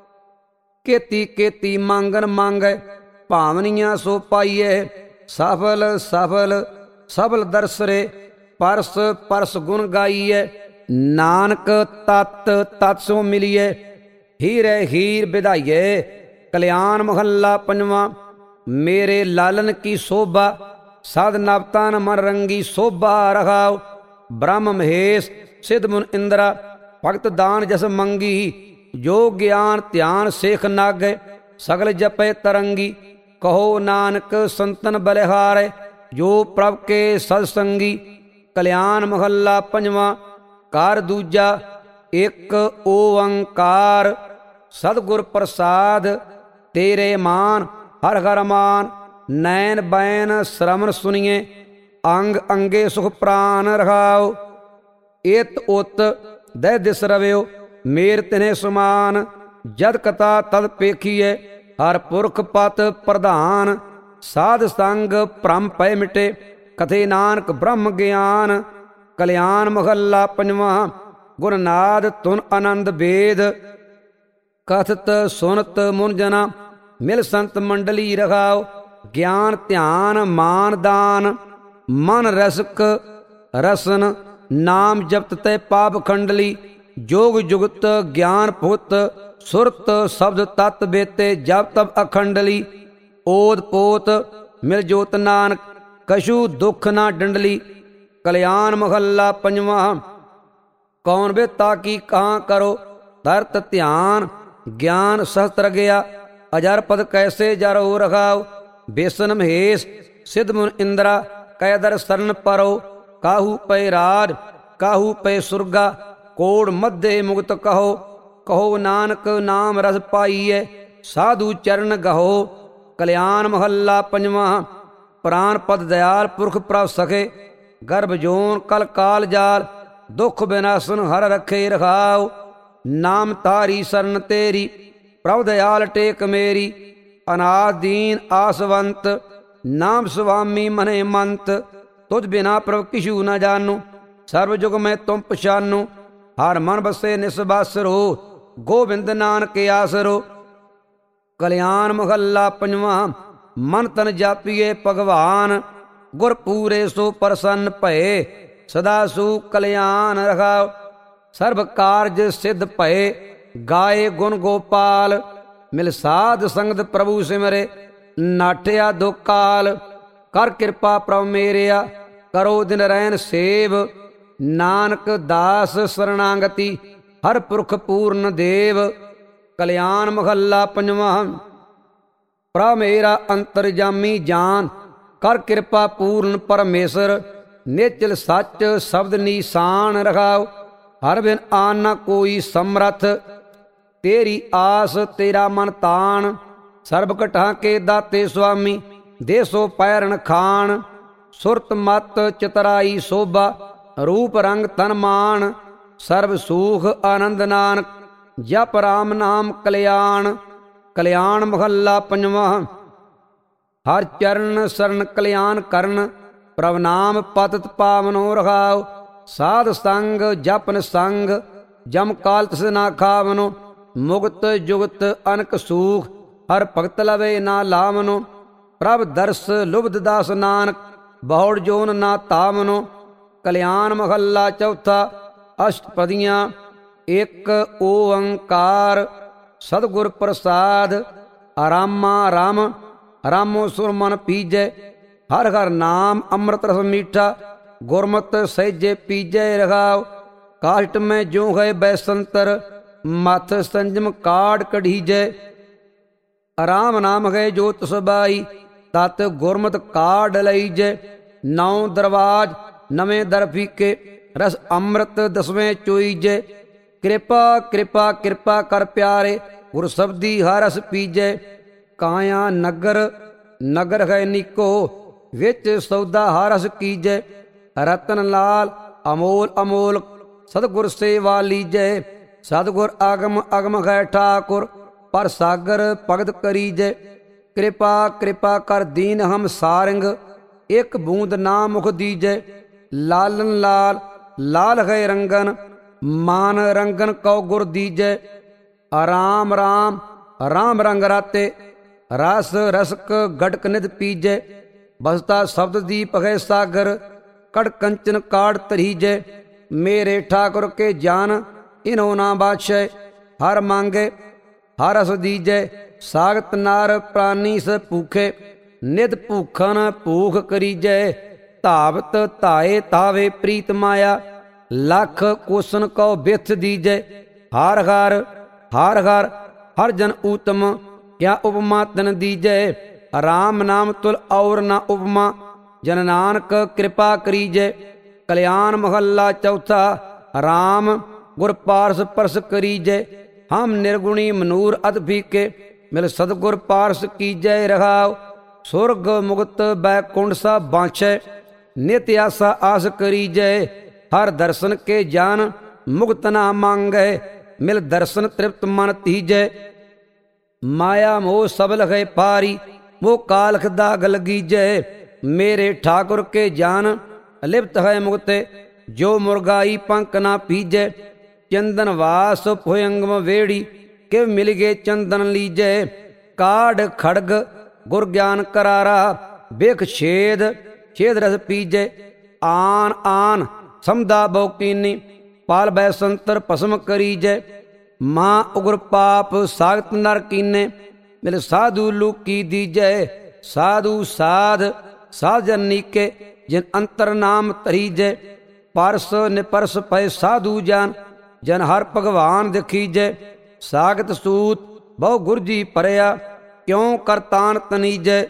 ਕੇਤੀ ਕੇਤੀ ਮੰਗਨ ਮੰਗੈ, ਭਾਵਨੀਆਂ ਸੋ ਪਾਈਐ, ਸਫਲ ਸਫਲ ਸਫਲ ਦਰਸਰੇ, ਪਰਸ ਪਰਸ ਗੁਣ ਗਾਈਐ, ਨਾਨਕ ਤਤ ਤਤ ਸੋ ਮਿਲੀਐ, ਹੀਰੇ ਹੀਰ ਵਿਧਾਈਐ। ਕਲਿਆਣ ਮਹੱਲਾ ਪੰਜਵਾਂ। ਮੇਰੇ ਲਾਲਨ ਕੀ ਸੋਭਾ, ਸਦ ਨਵਤਨ ਮਨ ਰੰਗੀ ਸੋਭਾ ਰਖਾਓ। ਬ੍ਰਹਮ ਮਹੇਸ਼ ਸਿਧ ਮੁਨ ਇੰਦਰਾ, ਭਗਤ ਦਾਨ ਜਸ ਮੰਗੀ, ਜੋ ਗਿਆਨ ਧਿਆਨ ਸੇਖ ਨਾਗੈ, ਸਗਲ ਜਪੈ ਤਰੰਗੀ। ਕਹੋ ਨਾਨਕ ਸੰਤਨ ਬਲਿਹਾਰੈ, ਜੋ ਪ੍ਰਭ ਕੇ ਸਦ ਸੰਗੀ। ਕਲਿਆਣ ਮਹੱਲਾ ਪੰਜਵਾਂ। ਕਰ ਦੂਜਾ। ਇੱਕ ਓੰਕਾਰ ਸਤਿਗੁਰ ਪ੍ਰਸਾਦ, ਤੇਰੇ ਮਾਨ ਹਰ ਹਰ ਮਾਨ, ਨੈਣ ਬੈਨ ਸ਼ਰਮਨ ਸੁਣੀਏ, ਅੰਗ ਅੰਗੇ ਸੁਖ ਪ੍ਰਾਨ ਰਖਾਓ। ਇਤ ਉਤ ਦਹਿ ਦਿਸ ਰਵਿਓ, ਮੇਰ ਤਿਨੇ ਸਮਾਨ, ਜਦ ਕਥਾ ਤਦ ਪੇਖੀਐ, ਹਰ ਪੁਰਖ ਪਤ ਪ੍ਰਧਾਨ। ਸਾਧ ਸੰਗ ਭ੍ਰਮ ਪੈ ਮਿਟੇ, ਕਥੇ ਨਾਨਕ ਬ੍ਰਹਮ ਗਿਆਨ। ਕਲਿਆਣ ਮਹੱਲਾ ਪੰਜਵਾਂ। ਗੁਰਨਾਦ ਧੁਨ ਆਨੰਦ ਵੇਦ, ਕਥਤ ਸੁਨਤ ਮੁਨ ਜਨਾ, ਮਿਲ ਸੰਤ ਮੰਡਲੀ ਰਖਾਓ। ਗਿਆਨ ਧਿਆਨ ਮਾਨ ਦਾਨ, ਮਨ ਰਸਕ ਰਸਨ, ਨਾਮ ਜਪਤ ਤੈ ਪਾਪ ਖੰਡਲੀ। ਜੋਗ ਜੁਗਤ ਗਿਆਨ ਭੁਤ, ਸੁਰਤ ਸ਼ਬਦ ਤਤ ਬੇਤੇ, ਜਪ ਤਪ ਅਖੰਡਲੀ। ਓਦ ਪੋਤ ਮਿਲ ਜੋਤ ਨਾਨਕ, ਕਛੂ ਦੁਖ ਨਾ ਡੰਡਲੀ। ਕਲਿਆਣ ਮਹੱਲਾ ਪੰਜਵਾਂ। ਕੌਣ ਵੇ ਤਾਕੀ ਕਹਾਂ ਕਰੋ, ਤਰਤ ਧਿਆਨ ਗਿਆਨ ਸਹਸਤਰ ਗਿਆ। ਅਜਰ ਪਦ ਕੈਸੇ ਜਰੋ ਰਖਾਓ, ਬੇਸਨ ਮਹੇਸ਼ ਸਿਧ ਮੁਨ ਇੰਦਰਾ। ਕੈਦਰ ਸਰਨ ਪਰੋ, ਕਾਹੂ ਪੈ ਰਾਜ ਕਾਹੂ ਪੈ ਸੁਰਗਾ। ਕੋੜ ਮੱਧੇ ਮੁਕਤ ਕਹੋ, ਕਹੋ ਨਾਨਕ ਨਾਮ ਰਸ ਪਾਈਐ। ਸਾਧੂ ਚਰਨ ਗਹੋ। ਕਲਿਆਣ ਮਹੱਲਾ ਪੰਜਵਾਂ। ਪ੍ਰਾਨ ਪਦ ਦਇਆਲ ਪੁਰਖ ਪ੍ਰਭ ਸਖੇ, ਗਰਭ ਜੋਨ ਕਲ ਕਾਲ ਜਾਲ। ਦੁਖ ਬਿਨਾਸਨ ਹਰ ਰਖੇ ਰਖਾਓ, ਨਾਮ ਤਾਰੀ ਸਰਨ ਤੇਰੀ। ਪ੍ਰਭ ਦਇਆਲ ਟੇਕ ਮੇਰੀ, ਅਨਾਥ ਦੀਨ ਆਸਵੰਤ। ਨਾਮ ਸੁਆਮੀ ਮਨੇ ਮੰਤ, ਤੁਝ ਬਿਨਾ ਪ੍ਰਭ ਕਿਛੂ ਨ ਜਾਨੂ। ਸਰਬ ਜੁਗ ਮੈਂ ਤੁਮ ਪਛਾਨੂ, ਹਰ ਮਨ ਬਸੇ ਨਿਸਬਾਸਰੋ। ਗੋਬਿੰਦ ਨਾਨਕ ਆਸਰੋ। ਕਲਿਆਣ ਮਹੱਲਾ ਪੰਜਵਾਂ। ਮਨ ਤਨ ਜਾਪੀਏ ਭਗਵਾਨ, ਗੁਰ ਪੂਰੇ ਸੋ ਪ੍ਰਸੰਨ ਭਏ। ਸਦਾ ਸੂ ਕਲਿਆਣ ਰਖਾਓ, ਸਰਬ ਕਾਰਜ ਸਿੱਧ ਭਏ। ਗਾਏ ਗੁਣ ਗੋਪਾਲ, ਮਿਲ ਸਾਧ ਸੰਗਤ ਪ੍ਰਭੂ ਸਿਮਰੇ। ਨਾਠਿਆ ਦੁਖ ਕਾਲ, ਕਰ ਕਿਰਪਾ ਪ੍ਰਭ ਮੇਰਿਆ। ਕਰੋ ਦਿਨ ਰੈਨ ਸੇਵ, ਨਾਨਕ ਦਾਸ ਸਰਣਾਗਤੀ। ਹਰ ਪੁਰਖ ਪੂਰਨ ਦੇਵ। ਕਲਿਆਣ ਮਹੱਲਾ ਪੰਜਵਾਂ। ਪ੍ਰਭ ਮੇਰਾ ਅੰਤਰਜਾਮੀ ਜਾਨ, ਕਰ ਕਿਰਪਾ ਪੂਰਨ ਪਰਮੇਸ਼ਰ। ਨਿਚਲ ਸੱਚ ਸ਼ਬਦ ਨੀਸਾਨ ਰਖਾਓ, ਹਰ ਬਿਨ ਆਨ ਨਾ ਕੋਈ ਸਮਰਥ। ਤੇਰੀ ਆਸ ਤੇਰਾ ਮਨ ਤਾਣ, ਸਰਬ ਘਟਾਂ ਕੇ ਦਾਤੇ ਸੁਆਮੀ। ਦੇਸੋ ਪੈਰਨ ਖਾਨ, ਸੁਰਤ ਮਤ ਚਤਰਾਈ ਸੋਭਾ। ਰੂਪ ਰੰਗ ਤਨ ਮਾਨ, ਸਰਬ ਸੂਖ ਆਨੰਦ ਨਾਨਕ। ਜਪ ਰਾਮ ਨਾਮ ਕਲਿਆਣ। ਕਲਿਆਣ ਮਹੱਲਾ ਪੰਜਵਾਂ। ਹਰ ਚਰਨ ਸਰਨ ਕਲਿਆਣ ਕਰਨ, ਪ੍ਰਭ ਨਾਮ ਪਤਿਤ ਪਾਵਨੋ ਰਖਾਓ। ਸਾਧ ਸੰਗ ਜਪਨ ਸੰਗ, ਜਮ ਕਾਲ ਤਿਸ ਨਾ ਖਾਵਨੋ। ਮੁਕਤ ਜੁਗਤ ਅਨਕ ਸੂਖ, ਹਰ ਭਗਤ ਲਵੇ ਨਾ ਲਾਵਨੋ। ਪ੍ਰਭ ਦਰਸ ਲੁਬਧ ਦਾਸ ਨਾਨਕ, ਬਹੁੜ ਜੋਨ ਨਾ ਤਾਵਨੋ। ਕਲਿਆਣ ਮਹੱਲਾ ਚੌਥਾ। ਅਸ਼ਟਪਦੀਆਂ। ਇੱਕ ਓੰਕਾਰ ਸਤਿਗੁਰ ਪ੍ਰਸਾਦ। ਰਾਮਾ ਰਾਮ ਰਾਮੋ ਸੁਰ ਮਨ ਪੀਜੈ। ਹਰ ਹਰ ਨਾਮ ਅੰਮ੍ਰਿਤ ਰਸ ਮੀਠਾ, ਗੁਰਮਤ ਸਹਿਜੇ ਪੀਜੈ ਰਖਾਓ। ਕਾਸ਼ਟ ਮੈਂ ਜੋ ਹੈ ਬੈਸੰਤਰ, ਮਥ ਸੰਜਮ ਕਾੜ ਕਢੀਜੈ। ਰਾਮ ਨਾਮ ਹੈ ਜੋਤ ਸਬਾਈ, ਤਤ ਗੁਰਮਤ ਕਾਢ ਲਈਜੈ। ਨੌ ਦਰਵਾਜ ਨਵੇਂ ਦਰ ਫੀਕੇ, ਰਸ ਅੰਮ੍ਰਿਤ ਦਸਵੇਂ ਚੋਈਜੈ। ਕਿਰਪਾ ਕਿਰਪਾ ਕਿਰਪਾ ਕਰ ਪਿਆਰੇ, ਗੁਰ ਸਬਦੀ ਹਰ ਰਸ ਪੀਜੈ। ਕਾਇਆ ਨਗਰ ਨਗਰ ਹੈ ਨੀਕੋ, ਵਿੱਚ ਸੌਦਾ ਹਰ ਰਸ ਕੀਜੈ। ਰਤਨ ਲਾਲ ਅਮੋਲ ਅਮੋਲ, ਸਤਿਗੁਰ ਸੇਵਾ ਲੀਜੈ। ਸਤਿਗੁਰ ਆਗਮ ਅਗਮ ਹੈ ਠਾਕੁਰ, ਪਰ ਸਾਗਰ ਭਗਤ ਕਰੀਜੈ। ਕਿਰਪਾ ਕਿਰਪਾ ਕਰ ਦੀਨ ਹਮ ਸਾਰੰਗ, ਇੱਕ ਬੂੰਦ ਨਾ ਮੁਖ ਦੀਜੈ। ਲਾਲਨ ਲਾਲ ਲਾਲ ਹੈ ਰੰਗਨ, ਮਾਨ ਰੰਗਨ ਕਉ ਗੁਰ ਦੀਜੈ। ਰਾਮ ਰਾਮ ਰਾਮ ਰੰਗ ਰਾਤੇ, ਰਸ ਰਸਕ ਗੜਕ ਨਿਧ ਪੀਜੈ। ਬਸਤਾ ਸ਼ਬਦ ਦੀਪ ਹੈ ਸਾਗਰ, ਕੜ ਕੰਚਨ ਕਾੜ ਤਰੀਜੈ। ਮੇਰੇ ਠਾਕੁਰ ਕੇ ਜਾਨ ਇਨੋ ਨਾ ਬਾਦਸ਼ੈ, ਹਰ ਮੰਗੇ ਹਰ ਰਸ ਦੀਜੈ। ਸਾਗਤ ਨਾਰ ਪ੍ਰਾਨੀ ਸ ਭੂਖੇ, ਨਿਧ ਭੂਖਨ ਭੂਖ ਕਰੀਜੈ। ਧਾਵਤ ਧਾਏ ਤਾਵੇ ਪ੍ਰੀਤ ਮਾਇਆ, ਲੱਖ ਕੋਸਨ ਕਉ ਬਿਥ ਦੀਜੈ। ਹਰ ਹਰ ਹਰ ਹਰ ਹਰ ਜਨ ਊਤਮ, ਕਿਆ ਉਪਮਾ ਤਨ ਦੀਜੈ। ਰਾਮ ਨਾਮ ਤੁਲ ਔਰ ਨਾ ਉਪਮਾ, ਜਨ ਨਾਨਕ ਕਿਰਪਾ ਕਰੀਜੈ। ਕਲਿਆਣ ਮਹੱਲਾ ਚੌਥਾ। ਰਾਮ ਗੁਰ ਪਾਰਸ ਪਰਸ ਕਰੀਜੈ। ਹਮ ਨਿਰਗੁਣੀ ਮਨੂਰ ਅਤ ਫੀਕੇ, ਮਿਲ ਸਤਿਗੁਰ ਪਾਰਸ ਕੀਜੈ ਰਖਾਓ। ਸੁਰਗ ਮੁਕਤ ਬੈਕੁੰਠ ਸਾ ਬਾਂਛੈ, ਨਿਤ ਆਸਾ ਆਸ ਕਰੀਜੈ। ਹਰ ਦਰਸ਼ਨ ਕੇ ਜਾਨ ਮੁਕਤ ਨਾ ਮੰਗੈ, ਮਿਲ ਦਰਸ਼ਨ ਤ੍ਰਿਪਤ ਮਨ ਤੀਜੈ। ਮਾਇਆ ਮੋਹ ਸਬਲ ਹੈ ਪਾਰੀ, ਮੋਹ ਕਾਲਖ ਦਾਗ ਲਗੀਜੈ। ਮੇਰੇ ਠਾਕੁਰ ਕੇ ਜਾਨ ਲਿਪਤ ਹੈ ਮੁਕਤੇ, ਜੋ ਮੁਰਗਾਈ ਪੰਕ ਨਾ ਪੀਜੈ। ਚੰਦਨ ਵਾਸ ਭੁਯੰਗਮ ਵੇੜੀ ਕਿਵ ਮਿਲ ਗਏ ਚੰਦਨ ਲੀਜੈ। ਕਾਢ ਖੜਗ ਗੁਰ ਗਿਆਨ ਕਰਾਰਾ ਵੇਖ ਛੇਦ ਛੇਦ ਰਸ ਪੀਜੈ। ਆਨ ਆਨ ਸਮਦਾ ਬਹੁ ਕੀਨੀ ਪਾਲ ਬੈ ਸੰਤਰ ਭਸਮ ਕਰੀਜੈ। ਮਾਂ ਉਗਰ ਪਾਪ ਸਾਗਤ ਨਰ ਕੀਨੇ ਮਿਲ ਸਾਧੂ ਲੂਕੀ ਦੀਜੈ। ਸਾਧੂ ਸਾਧ ਸਾਧ ਜਨ ਨੀਕੇ ਜਿਨ ਅੰਤਰ ਨਾਮ ਧਰੀਜੈ। ਪਰਸ ਨਿਪਰਸ ਪਏ ਸਾਧੂ ਜਾਨ ਜਨ ਹਰ ਭਗਵਾਨ ਦਿਖੀਜੈ। ਸਾਗਤ ਸੂਤ ਬਹੁ ਗੁਰਜੀ ਪਰਿਆ ਕਿਉ ਕਰਤਾਨ ਤਨੀਜੈ।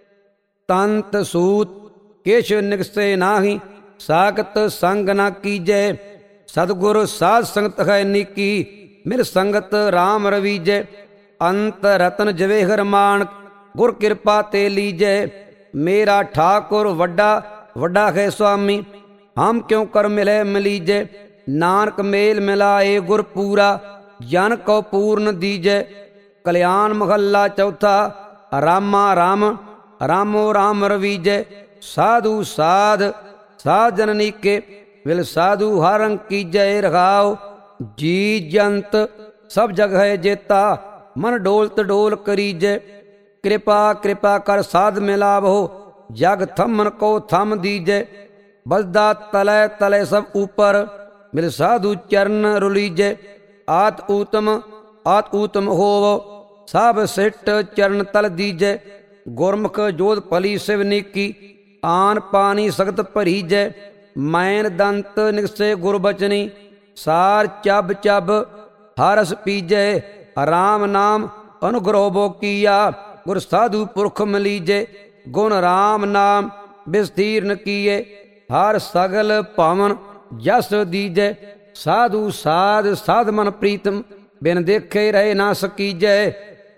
ਤੰਤ ਸੂਤ ਕੇਸ਼ ਨਿਕਸੇ ਨਾਹੀ ਸਾਗਤ ਸੰਗ ਨਾ ਕੀਜੈ। ਸਤਿਗੁਰ ਸਾਧ ਸੰਗਤ ਹੈ ਨੀਕੀ ਮਿਲ ਸੰਗਤ ਰਾਮ ਰਵੀਜੈ। ਅੰਤ ਰਤਨ ਜਵੇਹਰ ਮਾਨਕ ਗੁਰ ਕਿਰਪਾ ਤੇ ਲੀਜੈ। ਮੇਰਾ ਠਾਕੁਰ ਵੱਡਾ ਵੱਡਾ ਹੈ ਸੁਆਮੀ ਹਮ ਕਿਉ ਕਰ ਮਿਲੇ ਮਿਲੀਜੈ। ਨਾਨਕ ਮੇਲ ਮਿਲਾਏ ਗੁਰ ਪੂਰਾ ਜਨ ਕਉ ਪੂਰਨ ਦੀਜੈ। ਕਲਿਆਣ ਮਹੱਲਾ ਚੌਥਾ। ਰਾਮਾ ਰਾਮ ਰਾਮੋ ਰਾਮ ਰਵੀਜੈ। ਸਾਧੂ ਸਾਧ ਸਾਧ ਜਨ ਨੀਕੇ ਵਿਲ ਸਾਧੂ ਹਰੰ ਕੀਜੈ। ਰਖਾਓ ਜੀ ਜੰਤ ਸਭ ਜਗ ਹੈ ਜੇਤਾ ਮਨ ਡੋਲਤ ਡੋਲ ਕਰੀਜੈ। ਕਿਰਪਾ ਕਿਰਪਾ ਕਰ ਸਾਧ ਮਿਲਾਵੋ ਜਗ ਥਮਨ ਕੋ ਥਮ ਦੀਜੈ। ਬਸਦਾ ਤਲੈ ਤਲੈ ਸਭ ਉਪਰ ਮਿਲ ਸਾਧੂ ਚਰਨ ਰੁਲੀਜੈ। ਆਤ ਊਤਮ ਆਤ ਊਤਮ ਹੋਵੋ ਸਭ ਸਿੱਟ ਚਰਨ ਤਲ ਦੀਜੈ। ਗੁਰਮੁਖ ਜੋਤ ਭਲੀ ਸਿਵ ਨੀਕੀ ਆਨ ਪਾਣੀ ਸਖਤ ਭਰੀਜੈ। ਮੈਨ ਦੰਤ ਨਿਕਸੇ ਗੁਰ ਬਚਨੀ ਸਾਰ ਚੱਬ ਚੱਬ ਹਰਸ ਪੀਜੈ। ਰਾਮ ਨਾਮ ਅਨੁਗ੍ਰਹ ਬੋ ਕੀਆ ਗੁਰ ਸਾਧੂ ਪੁਰਖ ਮਲੀਜੈ। ਗੁਣ ਰਾਮ ਨਾਮ ਬਿਸਤੀਰਨ ਕੀਏ ਹਰ ਸਗਲ ਭਵਨ ਜਸ ਦੀਜੈ। ਸਾਧੂ ਸਾਧ ਸਾਧ ਮਨ ਪ੍ਰੀਤਮ ਬਿਨ ਦੇਖੇ ਰਹੇ ਨਾ ਸਕੀਜੈ।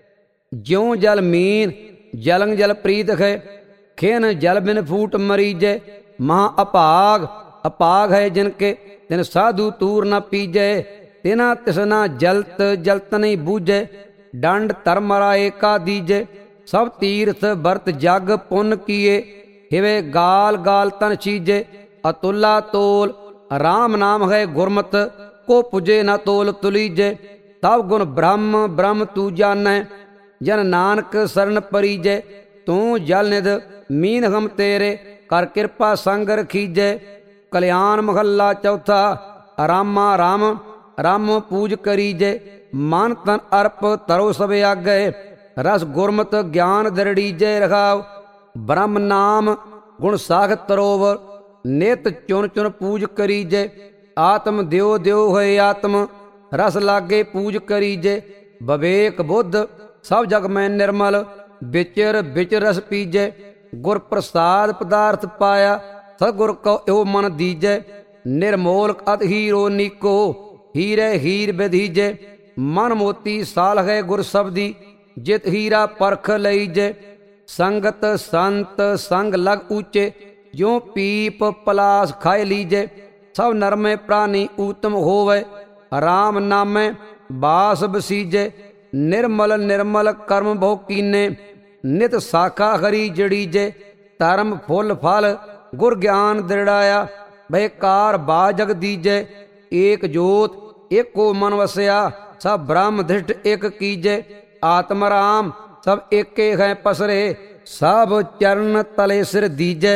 ਜਿਉ ਜਲ ਮੀਨ ਜਲੰਗ ਜਲ ਪ੍ਰੀਤ ਹੈ ਖੇਨ ਜਲ ਬਿਨ ਫੂਟ ਮਰੀਜੈ। ਮਹਾ ਅਭਾਗ ਅਪਾਗ ਹੈ ਜਿਨ ਕੇ ਤਿਨ ਸਾਧੂ ਤੂਰ ਨ ਪੀਜੈ। ਤਿਨਾ ਤਿਸਨਾ ਜਲਤ ਜਲਤ ਨਹੀਂ ਬੂਝੈ। ਡੰਡ ਧਰਮ ਰਾਏ ਕਾ ਦੀਜੈ। ਸਭ ਤੀਰਥ ਵਰਤ ਜਗ ਪੁੰਨ ਕੀਏ ਹਿਵੇ ਗਾਲ ਗਾਲ ਤਨ ਚੀਜੈ। ਅਤੁਲਾ ਤੋਲ ਰਾਮ ਨਾਮ ਹੈ ਗੁਰਮਤ ਕੋ ਪੁਜੇ ਨ ਤੋਲ ਤੁਲੀਜੈ। ਤਬ ਗੁਣ ਬ੍ਰਹਮ ਬ੍ਰਹਮ ਤੂ ਜਾਣੈ ਜਨ ਨਾਨਕ ਸਰਨ ਪਰੀਜੈ। ਤੂੰ ਜਲ ਨਿਧ ਮੀਨ ਹਮ ਤੇਰੇ ਕਰ ਕਿਰਪਾ ਸੰਗ ਰਖੀਜੈ। ਕਲਿਆਣ ਮਹੱਲਾ ਚੌਥਾ। ਰਾਮਾ ਰਾਮ ਰਾਮ ਪੂਜ ਕਰੀਜੈ। ਮਨ ਤਨ ਅਰਪ ਤਰੋ ਸਭ ਆਗੈ ਰਸ ਗੁਰਮਤ ਗਿਆਨ ਦਰੜੀਜੈ। ਰਖਾਵ ਬ੍ਰਹਮ ਨਾਮ ਗੁਣ ਸਾਖਤ ਤਰੋਵਰ ਨਿਤ ਚੁਨ ਚੁਨ ਪੂਜ ਕਰੀਜੈ। ਆਤਮ ਦਿਓ ਦਿਓ ਹੋਏ ਆਤਮ ਰਸ ਲਾਗੇ ਪੂਜ ਕਰੀਜੈ। ਵਿਵੇਕ ਬੁੱਧ ਸਭ ਜਗ ਮੈਂ ਨਿਰਮਲ ਵਿਚਰ ਵਿਚਰ ਰਸ ਪੀਜੈ। ਗੁਰ ਪ੍ਰਸਾਦ ਪਦਾਰਥ ਪਾਇਆ ਸਤਿਗੁਰ ਕਉ ਇਹੋ ਮਨ ਦੀਜੈ। ਨਿਰਮੋਲ ਅਤ ਹੀਰੋ ਨੀਕੋ ਹੀਰੇ ਹੀਰ ਵਿਧੀਜੈ। ਮਨ ਮੋਤੀ ਸਾਲ ਹੈ ਗੁਰ ਸਬਦੀ ਜਿਤ ਹੀਰਾ ਪਰਖ ਲਈਜੈ। ਸੰਗਤ ਸੰਤ ਸੰਗ ਲਗ ਊਚੇ ਜਿਉ ਪੀਪ ਪਲਾਸ ਖਾਏ ਲੀਜੈ। ਸਭ ਨਰਮੇ ਪ੍ਰਾਨੀ ਊਤਮ ਹੋਵੇ ਰਾਮ ਨਾਮੈ ਬਾਸ ਬਸੀਜੈ। ਨਿਰਮਲ ਨਿਰਮਲ ਕਰਮ ਬਹੁ ਕੀਨੇ ਨਿਤ ਸਾਖਾ ਹਰੀ ਜੜੀਜੈ। ਧਰਮ ਫੁੱਲ ਫਲ ਗੁਰ ਗਿਆਨ ਦ੍ਰਿੜਾਇਆ ਬਹਿਕਾਰ ਬਾ ਜਗ ਦੀਜੈ। ਏਕ ਜੋਤ ਏਕੋ ਮਨ ਵਸਿਆ ਸਭ ਬ੍ਰਹਮ ਧਿਸ਼ਟ ਇਕ ਕੀਜੈ। ਆਤਮ ਰਾਮ ਸਭ ਏਕੇ ਹੈ ਪਸਰੇ ਸਭ ਚਰਨ ਤਲੇ ਸਿਰ ਦੀਜੈ।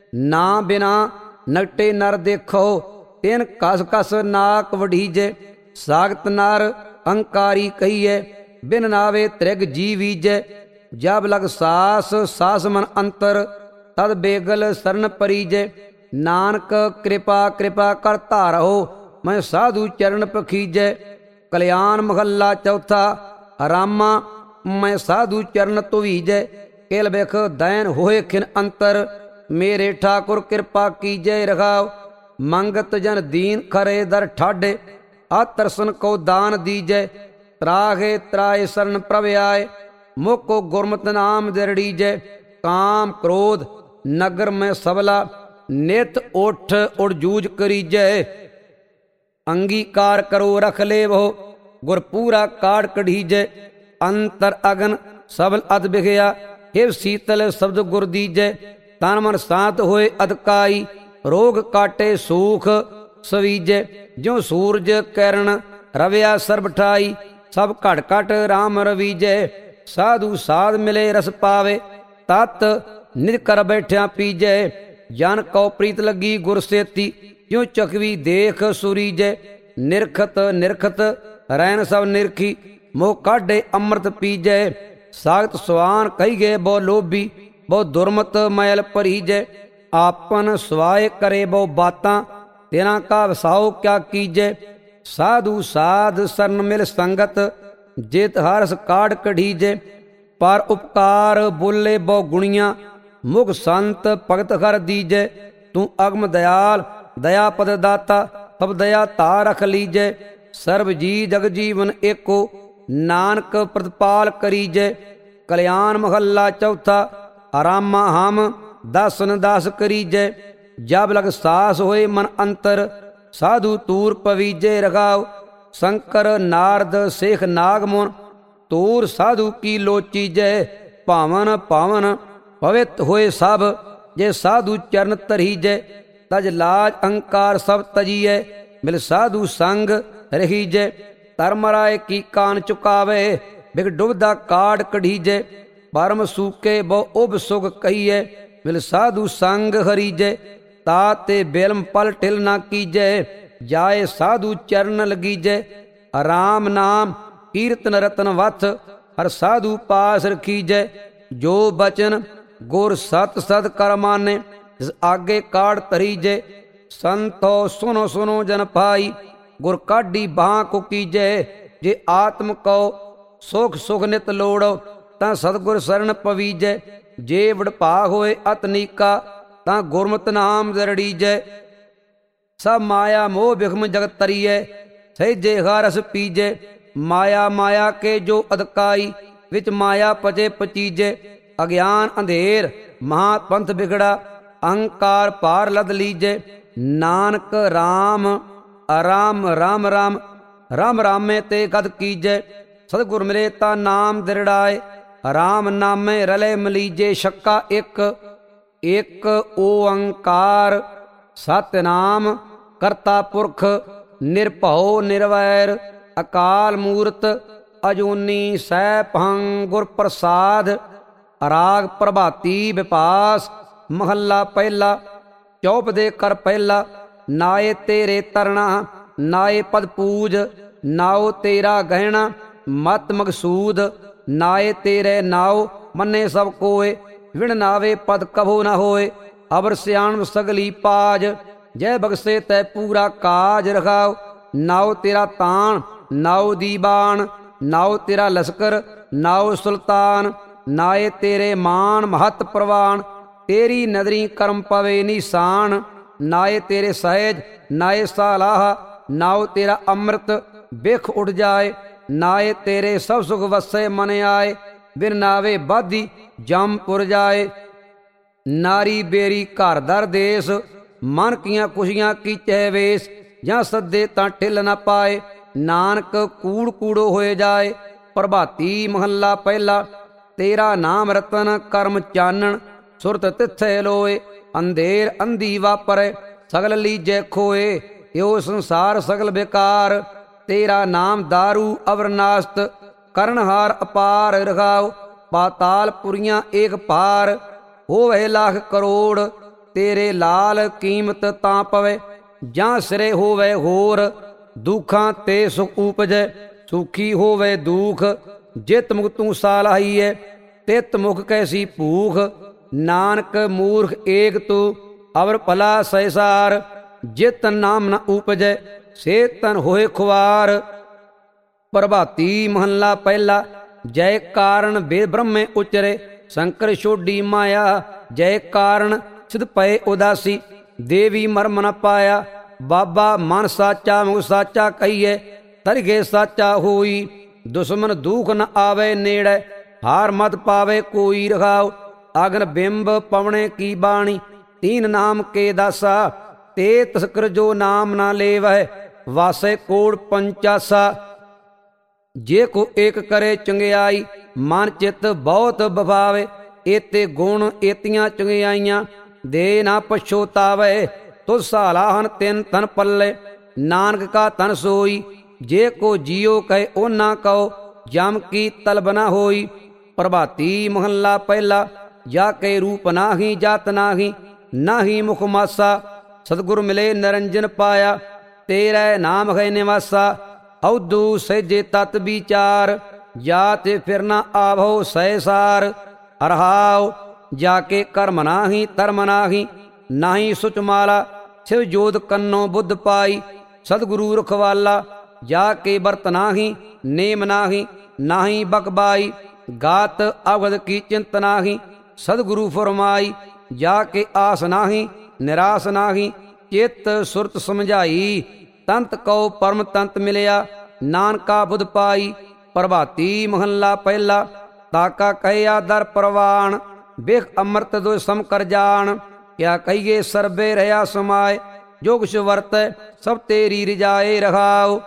ਨਾ ਬਿਨਾ ਨਕਟੇ ਨਰ ਦੇਖੋ ਤਿਨ ਕਸ ਕਸ ਨਾਕ ਵਢੀਜੈ। ਸਾਗਤ ਨਰ ਅੰਕਾਰੀ ਕਹੀਐ ਬਿਨ ਨਾਵੇ ਤ੍ਰਿਗ ਜੀ ਵੀਜੈ। ਜਬ ਲਗ ਸਾਸ ਸਾਸ ਮਨ ਅੰਤਰ ਤਦ ਬੇਗਲ ਸਰਨ ਪਰੀਜੈ। ਨਾਨਕ ਕਿਰਪਾ ਕਿਰਪਾ ਕਰ ਧਾਰੋ ਮੈਂ ਸਾਧੂ ਚਰਨ ਪਖੀਜੈ। ਕਲਿਆਣ ਮਹੱਲਾ ਚੌਥਾ। ਰਾਮਾ ਮੈਂ ਸਾਧੂ ਚਰਨ ਧੁਵੀਜੈ। ਕੇਲ ਵੇਖ ਦੈਨ ਹੋਏ ਖਿਨ ਅੰਤਰ ਮੇਰੇ ਠਾਕੁਰ ਕਿਰਪਾ ਕੀਜੈ। ਰਖਾਵ ਮੰਗਤ ਜਨ ਦੀਨ ਖਰੇ ਦਰ ਠਾਡੇ ਆ ਤਰਸਨ ਕੋ ਦਾਨ ਦੀਜੈ। ਤਰਾਗੇ ਤਰਾਏ ਸਰਨ ਪ੍ਰਭ ਆਏ ਮੁਕੋ ਗੁਰਮਤਿ ਨਾਮ ਦਰੜੀਜੈ। ਕਾਮ ਕ੍ਰੋਧ ਨਗਰ ਮੈਂ ਸਬਲਾ ਨਿਤ ਉਠ ਉੜ ਜੂਝ ਕਰੀਜੈ। ਅੰਗੀਕਾਰ ਕਰੋ ਰਖ ਲੇਵੋ ਗੁਰ ਪੂਰਾ ਕਾੜ ਕਢੀਜੈ। ਅੰਤਰ ਅਗਨ ਸਬਲ ਅਦ ਬਿਖਿਆ ਹਿਵ ਸੀਤਲ ਸ਼ਬਦ ਗੁਰ ਦੀਜੈ। ਤਨ ਮਨ ਸਾਤ ਹੋਏ ਅਧਕਾਈ ਰੋਗ ਕਾਟੇ ਸੂਖ ਸਵੀਜੈ। ਜਿਉ ਸੂਰਜ ਕਿਰਨ ਰਵਿਆ ਸਰਬ ਠਾਈ, ਸਭ ਘਟ ਘਟ ਰਾਮ ਰਵੀਜੈ। ਸਾਧੂ ਸਾਧ ਮਿਲੇ ਰਸ ਪਾਵੇ, ਤਤ ਨਿਜ ਕਰ ਬੈਠਿਆ ਪੀਜੈ। ਜਨ ਕਉ ਪ੍ਰੀਤ ਲੱਗੀ ਗੁਰ ਸੇਤੀ, ਜਿਉ ਚਕਵੀ ਦੇਖ ਸੁਰੀਜੈ। ਨਿਰਖਤ ਨਿਰਖਤ ਰੈਣ ਸਭ ਨਿਰਖੀ, ਮੋਹ ਕਾਢੇ ਅੰਮ੍ਰਿਤ ਪੀਜੈ। ਸਾਗਤ ਸਵਾਨ ਕਹੀਏ ਬਹੁ ਲੋਭੀ, ਬਹੁ ਦੁਰਮਤ ਮੈਲ ਭਰੀਜੈ। ਆਪਨ ਸਵਾਏ ਕਰੇ ਬਹੁ ਬਾਤਾਂ, ਤੇਰਾ ਕਾ ਵਸਾਓ ਕਿਆ ਕੀਜੈ। ਸਾਧੂ ਸਾਧ ਸਰਨ ਮਿਲ ਸੰਗਤ, ਜਿਤ ਹਰਸ ਕਾਢ ਕਢੀਜੈ। ਪਰ ਉਪਕਾਰ ਬੋਲੇ ਬਹੁ ਗੁਣੀਆਂ, ਮੁਖ ਸੰਤ ਭਗਤ ਕਰ ਦੀਜੈ। ਤੂੰ ਅਗਮ ਦਿਆਲ ਦਇਆ ਪਦ ਦਾਤਾ, ਸਭ ਦਇਆ ਧਾਰ ਰਖ ਲੀਜੈ। ਸਰਬ ਜੀ ਜਗ ਜੀਵਨ ਏਕੋ, ਨਾਨਕ ਪ੍ਰਤਪਾਲ ਕਰੀਜੈ। ਕਲਿਆਣ ਮਹੱਲਾ ਚੌਥਾ। ਆਰਾਮਾ ਹਮ ਦਾਸਨ ਦਾਸ ਕਰੀਜੈ। ਜਬ ਲਗ ਸਾਸ ਹੋਏ ਮਨ ਅੰਤਰ, ਸਾਧੂ ਤੂਰ ਪਵੀਜੈ ਰਖਾਉ। ਸ਼ੰਕਰ ਨਾਰਦ ਸੇਖ ਨਾਗ ਮੁਨ, ਤੂਰ ਸਾਧੂ ਕੀ ਲੋਚੀਜੈ। ਭਾਵਨ ਭਾਵਨ ਪਵਿੱਤ ਹੋਏ ਸਭ, ਜੇ ਸਾਧੂ ਚਰਨ ਧਰੀਜੈ। ਤਜ ਲਾਜ ਅਹੰਕਾਰ ਸਭ ਤਜੀਐ, ਮਿਲ ਸਾਧੂ ਸੰਗ ਰਹੀਜੈ। ਧਰਮ ਰਾਏ ਕੀ ਕਾਨ ਚੁਕਾਵੇ, ਬਿਗ ਡੁਬਦਾ ਕਾੜ ਕਢੀਜੈ। ਪਰਮ ਸੂਕੇ ਬਹੁ ਉਬ ਸੁਗ ਕਹੀਐ, ਮਿਲ ਸਾਧੂ ਸੰਗ ਹਰੀਜੈ। ਤਾ ਤੇ ਬੇਲਮ ਪਲ ਟਿਲ ਨਾ ਕੀਜੈ, ਜਾਏ ਸਾਧੂ ਚਰਨ ਲਗੀਜੈ। ਰਾਮ ਨਾਮ ਕੀਰਤਨ ਰਤਨ ਵਥ, ਹਰ ਸਾਧੂ ਪਾਸ ਰਖੀਜੈ। ਜੋ ਬਚਨ ਗੁਰ ਸਤ ਸਤ ਕਰ ਮਾਨੇ, ਜਿਸ ਆਗੇ ਕਾੜ ਧਰੀਜੈ। ਸੰਤੋ ਸੁਨੋ ਸੁਨੋ ਜਨ ਪਾਈ, ਗੁਰ ਕਾਢੀ ਬਾਹ ਕੋ ਕੀਜੈ। ਜੇ ਆਤਮ ਕਉ ਸੁਖ ਸੁਖ ਨਿਤ ਲੋੜੋ, ਤਾਂ ਸਤਿਗੁਰ ਸਰਣ ਪਵੀਜੈ। ਜੇ ਵਡਭਾਗ ਹੋਏ ਅਤਨੀਕਾ, ਤਾਂ ਗੁਰਮਤਿ ਨਾਮ ਦਰੜੀਜੈ। ਸਭ ਮਾਇਆ ਮੋਹ ਬਿਖਮ ਜਗਤ ਤਰੀਐ, ਸਹਿਜੇ ਹਰਸ ਪੀਜੈ। ਮਾਇਆ ਮਾਇਆ ਕੇ ਜੋ ਅਦਕਾਈ, ਵਿੱਚ ਮਾਇਆ ਪਚੇ ਪਚੀਜੈ। ਅਗਿਆਨ ਅੰਧੇਰ ਮਹਾ ਪੰਥ ਬਿਗੜਾ, ਅਹੰਕਾਰ ਭਾਰ ਲਦ ਲੀਜੈ। ਨਾਨਕ ਰਾਮ ਅਰਾਮ ਰਾਮ ਰਾਮ, ਰਾਮ ਰਾਮੇ ਤੇ ਗਦ ਕੀਜੈ। ਸਤਿਗੁਰ ਮਿਲੇ ਤਾਂ ਨਾਮ ਦਿਰੜਾਏ, ਰਾਮ ਨਾਮੇ ਰਲੇ ਮਲੀਜੇ। ਛੱਕਾ ਇੱਕ ਇੱਕ ਓੰਕਾਰ, ਸਤਿਨਾਮ ਕਰਤਾ ਪੁਰਖ, ਨਿਰਭਉ ਨਿਰਵੈਰ। ਅਕਾਲ ਮੂਰਤ ਅਜੂਨੀ ਸੈਭੰ, ਗੁਰ ਪ੍ਰਸਾਦ। ਰਾਗ ਪ੍ਰਭਾਤੀ ਵਿਪਾਸ, ਮਹੱਲਾ ਪਹਿਲਾ। ਚੌਪਦੇ ਕਰ ਪਹਿਲਾ। ਨਾਏ ਤੇਰੇ ਤਰਣਾ, ਨਾਏ ਪਦ ਪੂਜ, ਨਾਉ ਤੇਰਾ ਗਹਿਣਾ ਮਤ ਮਕਸੂਦ। ਨਾਏ ਤੇਰੇ ਨਾਉ ਮੰਨੇ ਸਭ ਕੋਏ, ਵਿਣ ਨਾਵੇ ਪਦ ਕਭੋ ਨਾ ਹੋਏ। ਅਵਰ ਸਿਆਣ ਸਗਲੀ ਪਾਜ, ਜੈ ਬਖਸ਼ੇ ਤੈ ਪੂਰਾ ਕਾਜ ਰਖਾਓ। ਨਾਉ ਤੇਰਾ ਤਾਣ, ਨਾਉ ਦੀਵਾਨ, ਨਾਉ ਤੇਰਾ ਲਸਕਰ, ਨਾਉ ਸੁਲਤਾਨ। ਨਾਏ ਤੇਰੇ ਮਾਨ ਮਹਤ ਪ੍ਰਵਾਨ, ਤੇਰੀ ਨਦਰੀ ਕਰਮ ਪਵੇ ਨਿਸ਼ਾਨ। ਨਾਏ ਤੇਰੇ ਸਹਿਜ, ਨਾਏ ਸਾਲਾਹ, ਨਾਉ ਤੇਰਾ ਅੰਮ੍ਰਿਤ ਬਿਖ ਉੱਡ ਜਾਏ। ਨਾਏ ਤੇਰੇ ਸਭ ਸੁਖ ਵਸੇ ਮਨ ਆਏ, ਬਿਨ ਨਾਵੇ ਬਾਧੀ ਜਮ ਪੁਰ ਜਾਏ। ਨਾਰੀ ਬੇਰੀ ਘਰ ਦਰ ਦੇਸ, ਮਨ ਕੀਆਂ ਖੁਸ਼ੀਆਂ ਕੀਚੈ ਵੇਸ। ਜਾਂ ਸੱਦੇ ਤਾਂ ਠਿਲ ਨਾ ਪਾਏ, ਨਾਨਕ ਕੂੜ ਕੂੜੋ ਹੋਏ ਜਾਏ। ਪ੍ਰਭਾਤੀ ਮਹੱਲਾ ਪਹਿਲਾ। ਤੇਰਾ ਨਾਮ ਰਤਨ ਕਰਮ ਚਾਨਣ, ਸੁਰਤ ਤਿੱਥੇ ਲੋਏ। ਅੰਧੇਰ ਅੰਧੀ ਵਾਪਰੇ, ਸਗਲ ਲੀਜੈ ਖੋਏ। ਇਹੋ ਸੰਸਾਰ ਸਗਲ ਬੇਕਾਰ, ਤੇਰਾ ਨਾਮ ਦਾਰੂ ਅਵਰਨਾਸਤ। ਕਰਨਹਾਰ ਅਪਾਰ ਰਖਾਓ, ਪਾਤਾਲ ਪੁਰੀਆਂ ਏਕ ਪਾਰ। ਹੋਵੇ ਲੱਖ ਕਰੋੜ, ਤੇਰੇ ਲਾਲ ਕੀਮਤ ਤਾਂ ਪਵੇ। ਜਾਂ ਸਿਰੇ ਹੋਵੇ ਹੋਰ, ਦੁੱਖਾਂ ਤੇ ਸੁਖ ਉਪਜੈ। ਸੁਖੀ ਹੋਵੇ ਦੁਖ, ਜਿਤ ਮੁਖ ਤੂੰ ਸਾਲਾਹੀਐ। ਤਿਤ ਮੁਖ ਕੈਸੀ ਭੂਖ, ਨਾਨਕ ਮੂਰਖ ਏਕ ਤੂੰ। ਅਵਰ ਭਲਾ ਸੈਸਾਰ, ਜਿਤ ਨਾਮ ਨ ਉਪਜੈ। ਸੇ ਤਨ ਹੋਏ ਖੁਆਰ। ਪ੍ਰਭਾਤੀ ਮਹੱਲਾ ਪਹਿਲਾ। ਜੈ ਕਾਰਨ ਬੇਦ ਬ੍ਰਹਮੇ ਉਚਰੇ, ਸ਼ੰਕਰ ਛੋਡੀ ਮਾਇਆ। ਜੈ ਕਾਰਨ ਸਿਧ ਪਏ ਉਦਾਸੀ, ਦੇਵੀ ਮਰਮ ਨ ਪਾਇਆ। ਬਾਬਾ ਮਨ ਸਾਚਾ ਮੁਖ ਸਾਚਾ ਕਹੀਏ, ਤਰਗੇ ਸਾਚਾ ਹੋਈ। ਦੁਸ਼ਮਨ ਦੁਖ ਨ ਆਵੇ ਨੇੜੇ, ਹਾਰ ਮਤ ਪਾਵੇ ਕੋਈ ਰਖਾਓ। ਅਗਨ ਬਿੰਬ ਪਵਣੇ ਕੀ ਬਾਣੀ, ਤੀਨ ਨਾਮ ਕੇ ਦਾਸਾ। ਤੇ ਤਸਕਰ ਜੋ ਨਾਮ ਨਾ ਲੇਵੈ, ਵਾਸੇ ਕੋੜ ਪੰਚਾਸਾ। ਜੇ ਕੋ ਏਕ ਕਰੇ ਚੰਗਿਆਈ, ਮਨ ਚਿੱਤ ਬਹੁਤ ਬਭਾਵੇ। ਏਤੇ ਗੁਣ ਏਤੀਆਂ ਚੰਗਿਆਈਆਂ, ਦੇ ਨਾ ਪਛੋਤਾਵੇ। ਤੁਧ ਸਾਲਾ ਹਨ ਤਿੰਨ ਤਨ ਪੱਲੇ, ਨਾਨਕ ਕਾ ਤਨ ਸੋਈ। ਜੇ ਕੋ ਜੀਓ ਕਹੇ ਉਹ ਨਾ ਕਹੋ, ਜਮ ਕੀ ਤਲਬ ਨਾ ਹੋਈ। ਪ੍ਰਭਾਤੀ ਮਹੱਲਾ ਪਹਿਲਾ। ਜਾ ਕੇ ਰੂਪ ਨਾਹੀ ਜਾਤ ਨਾਹੀ, ਨਾਹੀ ਮੁਖ ਮਾਸਾ। ਸਤਿਗੁਰ ਮਿਲੇ ਨਿਰੰਜਨ ਪਾਇਆ, ਤੇਰੇ ਨਾਮ ਹੈ ਨਿਵਾਸਾ। ਔਦੂ ਸਹਿਜੇ ਤਤ ਵਿਚਾਰ, ਜਾਤ ਫਿਰ ਨਾ ਆਵੋ ਸਹਿਸਾਰ। ਅਰਹਾਉ ਜਾ ਕੇ ਕਰਮ ਨਾਹੀ ਧਰਮ ਨਾਹੀ, ਨਾਹੀ ਸੁਚ ਮਾਲਾ। ਸ਼ਿਵ ਜੋਤ ਕੰਨੋ ਬੁੱਧ ਪਾਈ, ਸਤਿਗੁਰੂ ਰਖਵਾਲਾ। ਜਾ ਕੇ ਵਰਤ ਨਾਹੀ ਨੇਮ ਨਾਹੀ, ਨਾਹੀ ਬਕਬਾਈ। ਗਾਤ ਅਵਗਤ ਕੀ ਚਿੰਤ ਨਾਹੀ, ਸਤਿਗੁਰੂ ਫਰਮਾਈ। ਜਾ ਕੇ ਆਸ ਨਾਹੀ ਨਿਰਾਸ ਨਾਹੀ, ਚਿੱਤ ਸੁਰਤ ਸਮਝਾਈ। ਤੰਤ ਕਉ ਪਰਮ ਤੰਤ ਮਿਲਿਆ, ਨਾਨਕਾ ਬੁੱਧ ਪਾਈ। ਪ੍ਰਭਾਤੀ ਮਹੱਲਾ ਪਹਿਲਾ। ਤਾਕਾ ਕਹਿਆ ਦਰ ਪ੍ਰਵਾਨ, ਬਿਖ ਅੰਮ੍ਰਿਤ ਦੋ ਸਮ ਕਰ ਜਾਣ। ਕਿਆ ਕਹੀਏ ਸਰਬੇ ਰਹਾ ਸਮਾਏ, ਜੋ ਕੁਛ ਵਰਤੈ ਸਭ ਤੇਰੀ ਰਿਜਾਏ ਰਹਾਉ।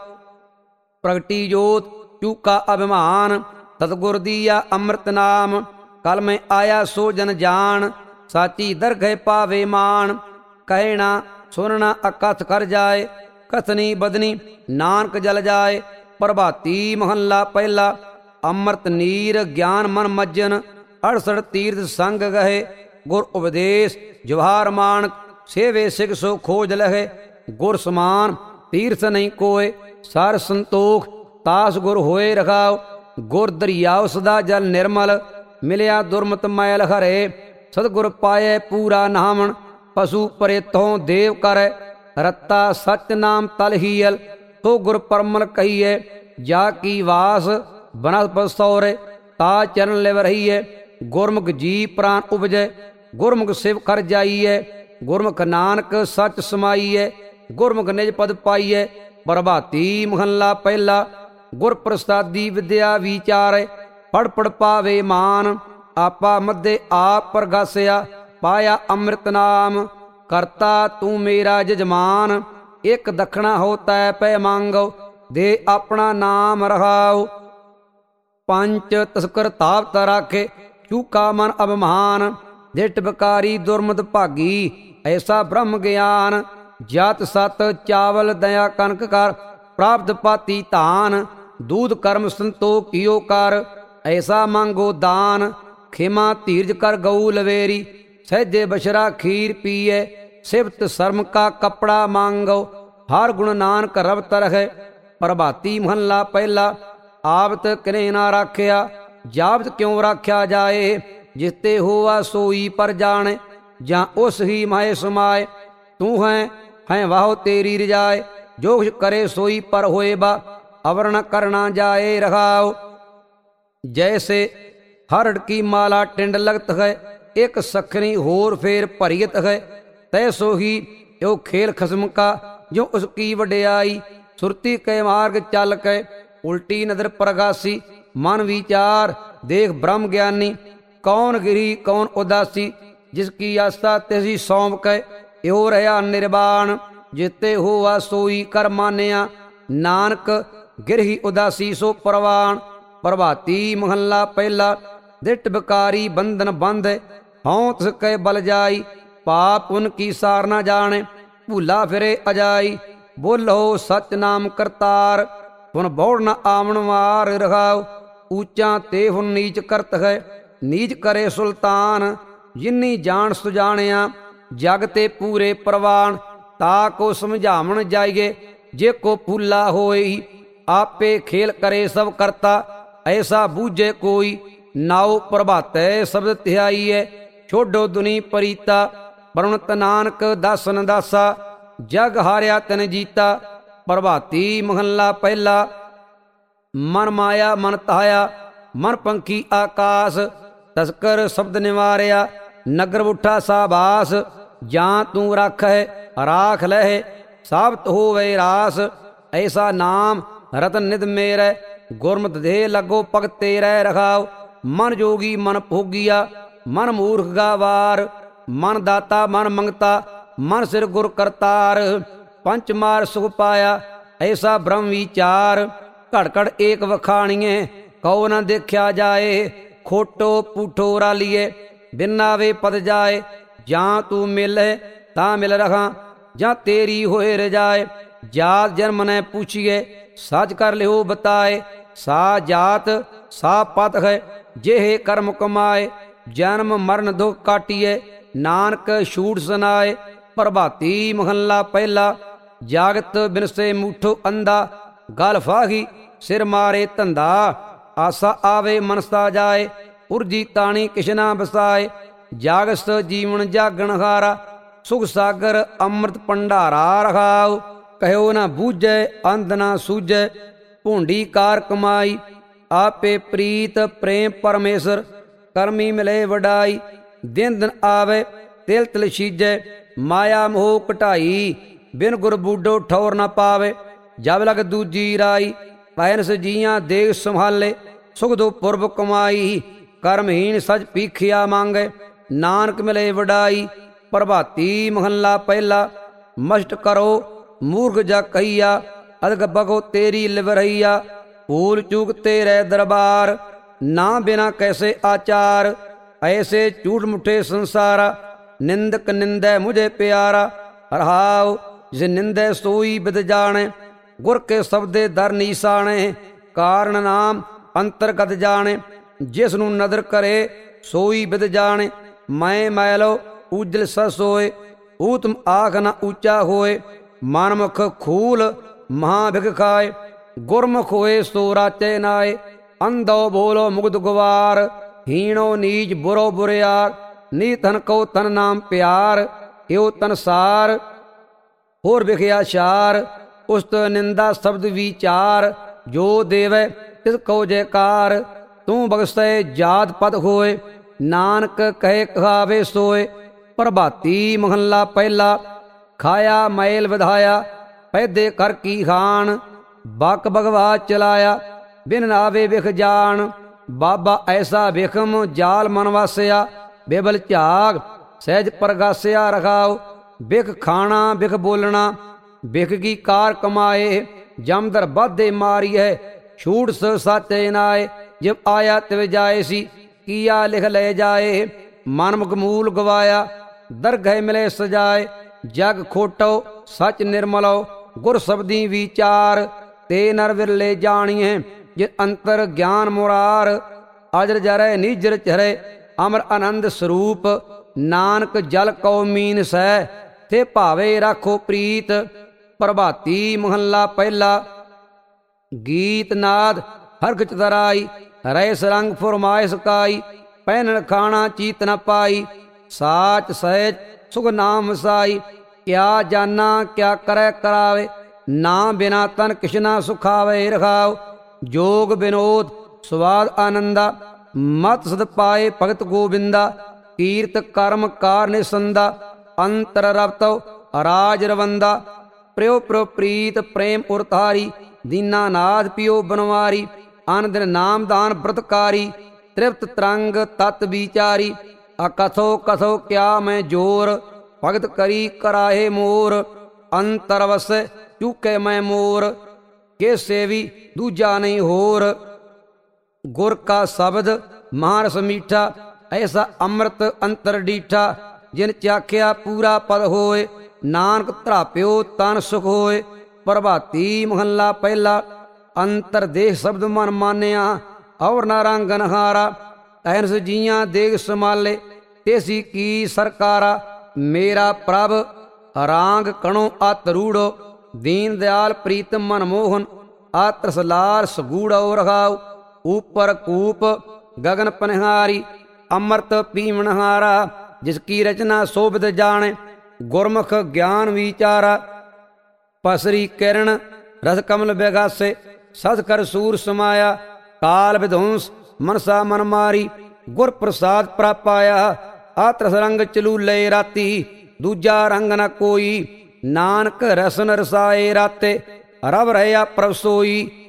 ਪ੍ਰਗਟੀ ਜੋਤ ਚੂਕਾ ਅਭਿਮਾਨ, ਸਤਿਗੁਰ ਦੀਆ ਅੰਮ੍ਰਿਤ ਨਾਮ। ਕਲ ਮੈਂ ਆਇਆ ਸੋ ਜਨ ਜਾਣ, ਸਾਚੀ ਦਰਗਹਿ ਪਾਵੇ ਮਾਨ। ਕਹਿਣਾ ਸੁਨਣਾ ਅਕਥ ਕਰ ਜਾਏ, ਕਥਨੀ ਬਦਨੀ ਨਾਨਕ ਜਲ ਜਾਏ। ਪ੍ਰਭਾਤੀ ਮਹੱਲਾ ਪਹਿਲਾ। ਅੰਮ੍ਰਿਤ ਨੀਰ ਗਿਆਨ ਮਨ ਮੱਜਨ, ਅੜਸਠ ਤੀਰਥ ਸੰਗ ਗਏ। ਗੁਰ ਉਪਦੇਸ਼ ਜਵਾਹਰ ਮਾਨਕ, ਸੇਵੇ ਸਿਖ ਸੋ ਖੋਜ ਲਹੇ। ਗੁਰ ਸਮਾਨ ਤੀਰਥ ਨਹੀਂ ਕੋਏ, ਸਰ ਸੰਤੋਖ ਤਾਸ ਗੁਰ ਹੋਏ ਰਖਾਓ। ਗੁਰ ਦਰਿਆਉ ਸਦਾ ਜਲ ਨਿਰਮਲ, ਮਿਲਿਆ ਦੁਰਮਤ ਮੈਲ ਹਰੇ। ਸਤਿਗੁਰ ਪਾਏ ਪੂਰਾ ਨਾਮਣ, ਪਸ਼ੂ ਪਰੇਤੋਂ ਦੇਵ ਕਰੈ। ਰਤਾ ਸਚ ਨਾਮ ਤਲ ਹੀਅਲ, ਤੋ ਗੁਰ ਪਰਮਲ ਕਹੀਏ। ਜਾ ਕੀ ਵਾਸ ਬਨਸਪਤ ਸੌਰੇ, ਤਾ ਚਰਨ ਲਿਵ ਰਹੀਏ। ਗੁਰਮੁਖ ਜੀ ਪ੍ਰਾਨ ਉਪਜੈ, ਗੁਰਮੁਖ ਸਿਵ ਕਰ ਜਾਈਏ। ਗੁਰਮੁਖ ਨਾਨਕ ਸਚ ਸਮਾਈਏ, ਗੁਰਮੁਖ ਨਿਜ ਪਦ ਪਾਈਏ। ਪ੍ਰਭਾਤੀ ਮਹੱਲਾ ਪਹਿਲਾ। ਗੁਰ ਪ੍ਰਸਾਦੀ ਵਿਦਿਆ ਵਿਚਾਰੈ, ਪੜ ਪੜ ਪਾਵੇ ਮਾਨ। ਆਪਾ ਮੱਧੇ ਆਪ ਪ੍ਰਗਾਸਿਆ, ਪਾਇਆ ਅੰਮ੍ਰਿਤ ਨਾਮ। ਕਰਤਾ ਤੂੰ ਮੇਰਾ ਜਜਮਾਨ, ਇੱਕ ਦਖਣਾ ਹੋ ਤੈ ਪੈ ਮੰਗੋ। ਦੇ ਆਪਣਾ ਨਾਮ ਰਹਾਉ। ਪੰਚ ਤਸਕਰ ਤਾਪ ਤ ਰਾਖੇ, ਚੂਕਾ ਮਨ ਅਭਿਮਾਨ। ਦਿਟ ਬਕਾਰੀ ਦੁਰਮਤ ਭਾਗੀ, ਐਸਾ ਬ੍ਰਹਮ ਗਿਆਨ। ਜਾਤ ਸਤ ਚਾਵਲ ਦਇਆ ਕਨਕ ਕਰ, ਪ੍ਰਾਪਤ ਪਾਤੀ ਧਾਨ। ਦੂਧ ਕਰਮ ਸੰਤੋਖ ਕੀਓ ਕਰ, ਐਸਾ ਮੰਗੋ ਦਾਨ। ਖੇਮਾ ਧੀਰਜ ਕਰ ਗਊ ਲਵੇਰੀ, ਸਹਿਜੇ ਬਸ਼ਰਾ ਖੀਰ ਪੀਏ। ਸਿਫਤ ਸ਼ਰਮ ਕਾ ਕਪੜਾ ਮੰਗੋ, ਹਰ ਗੁਣ ਨਾਨਕ ਰਬ ਤਰਹਿ। ਪ੍ਰਭਾਤੀ ਮਹੱਲਾ ਪਹਿਲਾ। ਆਵਤ ਕਿਨੇ ਨਾ ਰਾਖਿਆ, ਜਾਵਤ ਕਿਉਂ ਰਾਖਿਆ ਜਾਏ। ਜਿਤੇ ਹੋਆ ਸੋਈ ਪਰ ਜਾਣੇ, ਜਾਂ ਉਸ ਹੀ ਮਾਏ ਸਮਾਏ। ਤੂੰ ਹੈ ਹੈ ਵਾਹੋ ਤੇਰੀ ਰਜਾਏ, ਜੋ ਕੁਛ ਕਰੇ ਸੋਈ ਪਰ ਹੋਏ ਬਾ। ਅਵਰ ਨ ਕਰਨਾ ਜਾਏ ਰਹਾਉ। ਜੈਸੇ ਹਰੜ ਕੀ ਮਾਲਾ ਟਿੰਡ ਲਗਤ ਹੈ, ਇੱਕ ਸਖਣੀ ਹੋਰ ਫੇਰ ਭਰੀਤ ਹੈ। ਤੈ ਸੋ ਹੀ ਇਹ ਖੇਲ ਖਸਮ ਕਾ, ਜੋ ਉਸ ਕੀ ਵਡਿਆਈ। ਸੁਰਤੀ ਕੇ ਮਾਰਗ ਚੱਲ ਕੇ, ਉਲਟੀ ਨਦਰ ਪ੍ਰਗਾਸੀ। ਮਨ ਵਿਚਾਰ ਦੇਖ ਬ੍ਰਹਮ ਗਿਆਨੀ, ਕੌਣ ਗਿਰੀ ਕੌਣ ਉਦਾਸੀ। ਜਿਸ ਕੀ ਆਸਾ ਤਿਸੀ ਸੌਂਪ ਕੇ, ਇਹੋ ਰਹਾ ਨਿਰਵਾਣ। ਜਿਤੇ ਹੋਆ ਸੋਈ ਕਰ ਮਾਨਿਆ, ਨਾਨਕ ਗਿਰਹੀ ਉਦਾਸੀ ਸੋ ਪ੍ਰਵਾਨ। ਪ੍ਰਭਾਤੀ ਮਹੱਲਾ ਪਹਿਲਾ। ਦਿਟ ਬਕਾਰੀ ਬੰਧਨ ਬੰਧ, ਹਉ ਤਿਸ ਕੈ ਬਲ ਜਾਈ। ਪਾਪ ਪੁਨ ਕੀ ਸਾਰ ਨਾ ਜਾਣੇ, ਭੂਲਾ ਫਿਰੇ ਅਜਾਈ। ਬੋਲੋ ਸਚ ਨਾਮ ਕਰਤਾਰ, ਹੁਣ ਬੌੜ ਨ ਆਵਣ ਵਾਰ ਰਹਾਉ। ਊਚਾ ਤੇ ਹੁਣ ਨੀਚ ਕਰਤ ਹੈ, ਨੀਚ ਕਰੇ ਸੁਲਤਾਨ। ਜਿਨੀ ਜਾਣ ਸੁਜਾਣਿਆ, ਜਗ ਤੇ ਪੂਰੇ ਪ੍ਰਵਾਨ। ਤਾ ਕੋ ਸਮਝਾਵਣ ਜਾਈਏ, ਜੇ ਕੋ ਭੂਲਾ ਹੋਈ। ਆਪੇ ਖੇਲ ਕਰੇ ਸਭ ਕਰਤਾ, ਐਸਾ ਬੂਝੇ ਕੋਈ। ਨਾਉ ਪ੍ਰਭਾਤੈ ਸ਼ਬਦ ਧਿਆਈਐ, ਛੋਡੋ ਦੁਨੀ ਪਰੀਤਾ। ਪਰਮਤ ਨਾਨਕ ਦਾਸਨ ਦਾਸਾ, ਜਗ ਹਾਰਿਆ ਤਿਨ ਜੀਤਾ। ਪ੍ਰਭਾਤੀ ਮਹੱਲਾ ਪਹਿਲਾ। ਮਨ ਮਾਇਆ ਮਨ ਤਾਇਆ, ਮਨ ਪੰਖੀ ਆਕਾਸ। ਤਸਕਰ ਸ਼ਬਦ ਨਿਵਾਰਿਆ, ਨਗਰ ਉਠਾ ਸਾਬਾਸ। ਜਾਂ ਤੂੰ ਰਾਖੈ ਰਾਖ ਲਹਿ, ਸਾਬਤ ਹੋਵੇ ਰਾਸ। ਐਸਾ ਨਾਮ ਰਤਨ ਨਿਧ ਮੇਰੈ, ਗੁਰਮਤਿ ਦੇ ਲੱਗੋ ਭਗਤ ਤੇਰੈ ਰਖਾਉ। ਮਨ ਜੋਗੀ ਮਨ ਭੋਗੀਆ, ਮਨ ਮੂਰਖ ਗਾਵਾਰ। ਮਨ ਦਾਤਾ ਮਨ ਮੰਗਤਾ, ਮਨ ਸਿਰ ਗੁਰ ਕਰਤਾਰ। ਪੰਚ ਮਾਰ ਸੁਖ ਪਾਇਆ, ਐਸਾ ਬ੍ਰਹਮ ਵਿਚਾਰ। ਘੜ ਘੜ ਏਕ ਵਖਾਣੀਏ, ਕਉ ਨ ਦੇਖਿਆ ਜਾਏ। ਖੋਟੋ ਪੂਠੋ ਰਾਲੀਏ, ਬਿਨਾਵੇ ਪਦ ਜਾਏ। ਜਾਂ ਤੂੰ ਮਿਲੇ ਤਾਂ ਮਿਲ ਰਹਾ, ਜਾਂ ਤੇਰੀ ਹੋਏ ਰਜਾਏ। ਜਾਤ ਜਨਮ ਨੇ ਪੁੱਛੀਏ ਸੱਚ ਕਰ ਲਿਓ ਬਤਾਏ। ਸਾ ਜਾਤ ਸਾ ਪਤ ਹੈ ਜਿਹੇ ਕਰਮ ਕਮਾਏ। ਜਨਮ ਮਰਨ ਦੁਖ ਕਾਟੀਏ ਨਾਨਕ ਛੂਟ ਸੁਨਾਏ। ਪ੍ਰਭਾਤੀ ਮਹੱਲਾ ਪਹਿਲਾ। ਜਾਗਤ ਬਿਨਸੇ ਮੂਠੋ ਅੰਧਾ ਗਲ ਫਾਹੀ ਸਿਰ ਮਾਰੇ ਧੰਦਾ। ਆਸਾ ਆਵੇ ਮਨਸਾ ਜਾਏ ਉਰਜੀ ਤਾਣੀ ਕਿਸ਼ਨਾ ਬਸਾਏ। ਜਾਗਸਤ ਜੀਵਨ ਜਾਗਣ ਹਾਰਾ ਸੁਖ ਸਾਗਰ ਅੰਮ੍ਰਿਤ ਭੰਡਾਰਾ ਰਖਾਉ। ਕਹਿਓ ਨਾ ਬੂਝੈ ਅੰਧ ਨਾ ਸੂਝੈ ਭੂੰਡੀ ਕਾਰ ਕਮਾਈ। ਆਪੇ ਪ੍ਰੀਤ ਪ੍ਰੇਮ ਪਰਮੇਸ਼ਰ ਕਰਮੀ ਮਿਲੇ ਵਡਾਈ। ਦਿਨ ਦਿਨ ਆਵੇ ਤਿਲ ਤਿਲ ਛੀਜੈ ਮਾਇਆ ਮੋਹ ਘਟਾਈ। ਬਿਨ ਗੁਰ ਬੂਡੋ ਠੌਰ ਨਾ ਪਾਵੇ ਜਬ ਲਗ ਦੂਜੀ ਰਾਈ। ਪੈਨਸ ਜੀਆਂ ਦੇਖ ਸੰਭਾਲੇ ਸੁਖ ਦੋ ਪੁਰਬ ਕਮਾਈ। ਕਰਮਹੀਣ ਸਚ ਪੀਖਿਆ ਮੰਗੇ ਨਾਨਕ ਮਿਲੇ ਵਡਾਈ। ਪ੍ਰਭਾਤੀ ਮਹੱਲਾ ਪਹਿਲਾ। ਮਸ਼ਟ ਕਰੋ ਮੂਰਖ ਜਾ ਕਹੀਆ ਅਦਕ ਬਗੋ ਤੇਰੀ ਲਿਵਰਈਆ। ਭੂਲ ਚੂਕ ਤੇਰੇ ਦਰਬਾਰ ਨਾ ਬਿਨਾ ਕੈਸੇ ਆਚਾਰ। ਐਸੇ ਝੂਠ ਮੁੱਠੇ ਸੰਸਾਰਾ ਨਿੰਦਕ ਨਿੰਦੈ ਮੁਝੇ ਪਿਆਰਾ। ਰਹਾਉ ਜਿਸ ਨਿੰਦੈ ਸੋਈ ਬਿਦ ਜਾਣੇ ਗੁਰ ਕੇ ਸਬਦੇ ਦਰ ਨੀਸਾਣੇ। ਕਾਰਨ ਨਾਮ ਅੰਤਰਗਤ ਜਾਣੇ ਜਿਸ ਨੂੰ ਨਦਰ ਕਰੇ ਸੋਈ ਬਿਦ ਜਾਣੇ। ਮੈਂ ਮੈਲੋ ਉਜਲ ਸਸ ਹੋਏ ਊਤਮ ਆਖ ਨਾ ਉੱਚਾ ਹੋਏ। ਮਨਮੁਖ ਖੂਲ ਮਹਾ ਬਿਖ ਖਾਏ ਗੁਰਮੁਖ ਹੋਏ ਸੋ ਰਾਚੇ ਨਾਏ। ਅੰਧੋ ਬੋਲੋ ਮੁਗਧ ਗੁਵਾਰ ਹੀਣੋ ਨੀਚ ਬੁਰੋ ਬੁਰਿਆਰ। ਨੀ ਤਨ ਕੋ ਤਨ ਨਾਮ ਪਿਆਰ ਏਉ ਤਨਸਾਰ ਹੋਰ ਵਿਖਿਆ ਚਾਰ। ਉਸਤ ਨਿੰਦਾ ਸ਼ਬਦ ਵਿਚਾਰ ਜੋ ਦੇਵੈ ਤਿਸ ਕੋ ਜੈਕਾਰ। ਤੂੰ ਬਖਸ਼ੈ ਜਾਤ ਪਦ ਹੋਏ ਨਾਨਕ ਕਹੇ ਕਹਾਵੇ ਸੋਏ। ਪ੍ਰਭਾਤੀ ਮਹੱਲਾ ਪਹਿਲਾ। ਖਾਇਆ ਮੈਲ ਵਿਧਾਇਆ ਪੈਦੇ ਕਰ ਕੀ ਖਾਣ। ਬਕ ਬਗਵਾ ਚਲਾਇਆ ਬਿਨ ਨਾਵੇ ਵਿਖ ਜਾਣ। ਬਾਬਾ ਐਸਾ ਵਿਖਮ ਜਾਲ ਮਨ ਵਾਸਿਆ ਬੇਬਲ ਝਾਗ ਸਹਿਜ ਪ੍ਰਗਾਸਿਆ ਰਖਾਓ। ਬਿਖ ਖਾਣਾ ਬਿਖ ਬੋਲਣਾ ਬਿਖ ਕੀ ਕਾਰ ਕਮਾਏ। ਜਮਦਰ ਬਾਧੇ ਮਾਰੀਐ ਛੂਟ ਸ ਸਾਚੇ ਨਾਏ। ਜਬ ਆਇਆ ਤਿਵ ਜਾਏ ਸੀ ਕੀਆ ਲਿਖ ਲੈ ਜਾਏ। ਮਨਮੁਖ ਮੂਲ ਗਵਾਇਆ ਦਰਗਹਿ ਮਿਲੇ ਸਜਾਏ। ਜਗ ਖੋਟੋ ਸਚ ਨਿਰਮਲੋ ਗੁਰ ਸਬਦੀ ਵਿਚਾਰ। ਤੇ ਨਰ ਵਿਰਲੇ ਜਾਣੀਏ ਜੇ ਅੰਤਰ ਗਿਆਨ ਮੁਰਾਰ। ਅਜਰ ਜਰੈ ਨਿਜਰ ਚਰੈ ਅਮਰ ਆਨੰਦ ਸਰੂਪ। ਨਾਨਕ ਜਲ ਕਉ ਮੀਨ ਸੈ ਤੇ ਭਾਵੇ ਰਾਖੋ ਪ੍ਰੀਤ। ਪ੍ਰਭਾਤੀ ਮਹੱਲਾ ਪਹਿਲਾ। ਗੀਤ ਨਾਦ ਹਰਖ ਤਰਾਈ ਰੈਸ ਰੰਗ ਫੁਰਮਾਇਸ ਕਾਈ। ਪਹਿਨਣ ਖਾਣਾ ਚੀਤ ਨ ਪਾਈ ਸਾਚ ਸਹਿਜ ਸੁਖ ਨਾਮ ਵਸਾਈ। ਕਿਆ ਜਾਨਾ ਕਿਆ ਕਰੈ ਕਰਾਵੇ ਨਾ ਬਿਨਾ ਤਨ ਕਿਸ਼ਨਾ ਸੁਖਾਵੇ ਰਖਾਓ। ਜੋਗ ਬਿਨੋਦ ਸਵਾਦ ਆਨੰਦਾ ਮਤ ਸਦ ਪਾਏ ਭਗਤ ਗੋਬਿੰਦਾ। ਕੀਰਤ ਕਰਮ ਕਾਰ ਨਿਸੰਦਾ ਅੰਤਰ ਰਵਤੋ ਰਾਜ ਰਵੰਦਾ। ਪ੍ਰਿਉ ਪ੍ਰਿਉ ਪ੍ਰੀਤ ਪ੍ਰੇਮ ਉਰਤਾਰੀ ਦੀਨਾ ਨਾਦ ਪਿਓ ਬਨਵਾਰੀ। ਅਨ ਦਿਨ ਨਾਮ ਦਾਨ ਬ੍ਰਤਕਾਰੀ ਤ੍ਰਿਪਤ ਤਰੰਗ ਤਤ ਵਿਚਾਰੀ। ਅਕਥੋ ਕਥੋ ਕਿਆ ਮੈਂ ਜੋਰ ਭਗਤ ਕਰੀ ਕਰਾਏ ਮੋਰ। ਅੰਤਰ ਵਸੈ ਚੁਕੇ ਮੈਂ ਮੋਰ ਕੇ ਸੇਵੀ ਦੂਜਾ ਨਹੀਂ ਹੋਰ। ਗੁਰ ਕਾ ਸ਼ਬਦ ਮਹਾਰਸ ਮੀਠਾ ਐਸਾ ਅੰਮ੍ਰਿਤ ਅੰਤਰ ਡੀਠਾ। ਜਿਨ ਚਾਖਿਆ ਪੂਰਾ ਪਦ ਹੋਏ ਨਾਨਕ ਧਰਾਪਿਓ ਤਨ ਸੁਖ ਹੋਏ। ਪ੍ਰਭਾਤੀ ਮਹੱਲਾ ਪਹਿਲਾ। ਅੰਤਰ ਦੇਹ ਸ਼ਬਦ ਮਨ ਮਾਨਿਆ ਔਰ ਨਾ ਰੰਗ ਨਹਾਰਾ। ਐਨਸ ਜੀਆਂ ਦੇਖ ਸੰਭਾਲੇ ਤੇਸੀ ਕੀ ਸਰਕਾਰਾ। ਮੇਰਾ ਪ੍ਰਭ ਰਾਂਗ ਕਣੋ ਅਤ ਰੂੜੋ ਦੀਨ ਦਿਆਲ ਪ੍ਰੀਤਮ ਮਨ ਮੋਹਨ। ਆਤਰਸ ਲਾਲ ਸਗੂੜੋ ਰਖਾਉ ਉਪਰ ਕੂਪ ਗਗਨ ਪਨਿਹਾਰੀ। ਅੰਮ੍ਰਿਤ ਪੀਵਨਹਾਰਾ ਜਿਸ ਕੀ ਰਚਨਾ ਸੋਭਿਤ ਜਾਣੇ। ਗੁਰਮੁਖ ਗਿਆਨ ਵਿਚਾਰਾ ਪਸਰੀ ਕਿਰਨ ਰਸ ਕਮਲ ਬੇਗਾਸੇ। ਸਤ ਕਰ ਸੂਰ ਸਮਾਇਆ ਕਾਲ ਵਿਧੁੰਸ ਮਨਸਾ ਮਨ ਮਾਰੀ। ਗੁਰ ਪ੍ਰਸਾਦ ਪ੍ਰਾਪਾਇਆ ਆਤਰਸ ਰੰਗ ਚਲੂਲੇ ਰਾਤੀ। ਦੂਜਾ ਰੰਗ ਨ ਕੋਈ ਨਾਨਕ ਰਸਨ ਰਸਾਏ ਰਾਤੇ। ਰਵ ਰਹਿਆ ਪ੍ਰਭ ਸੋਈ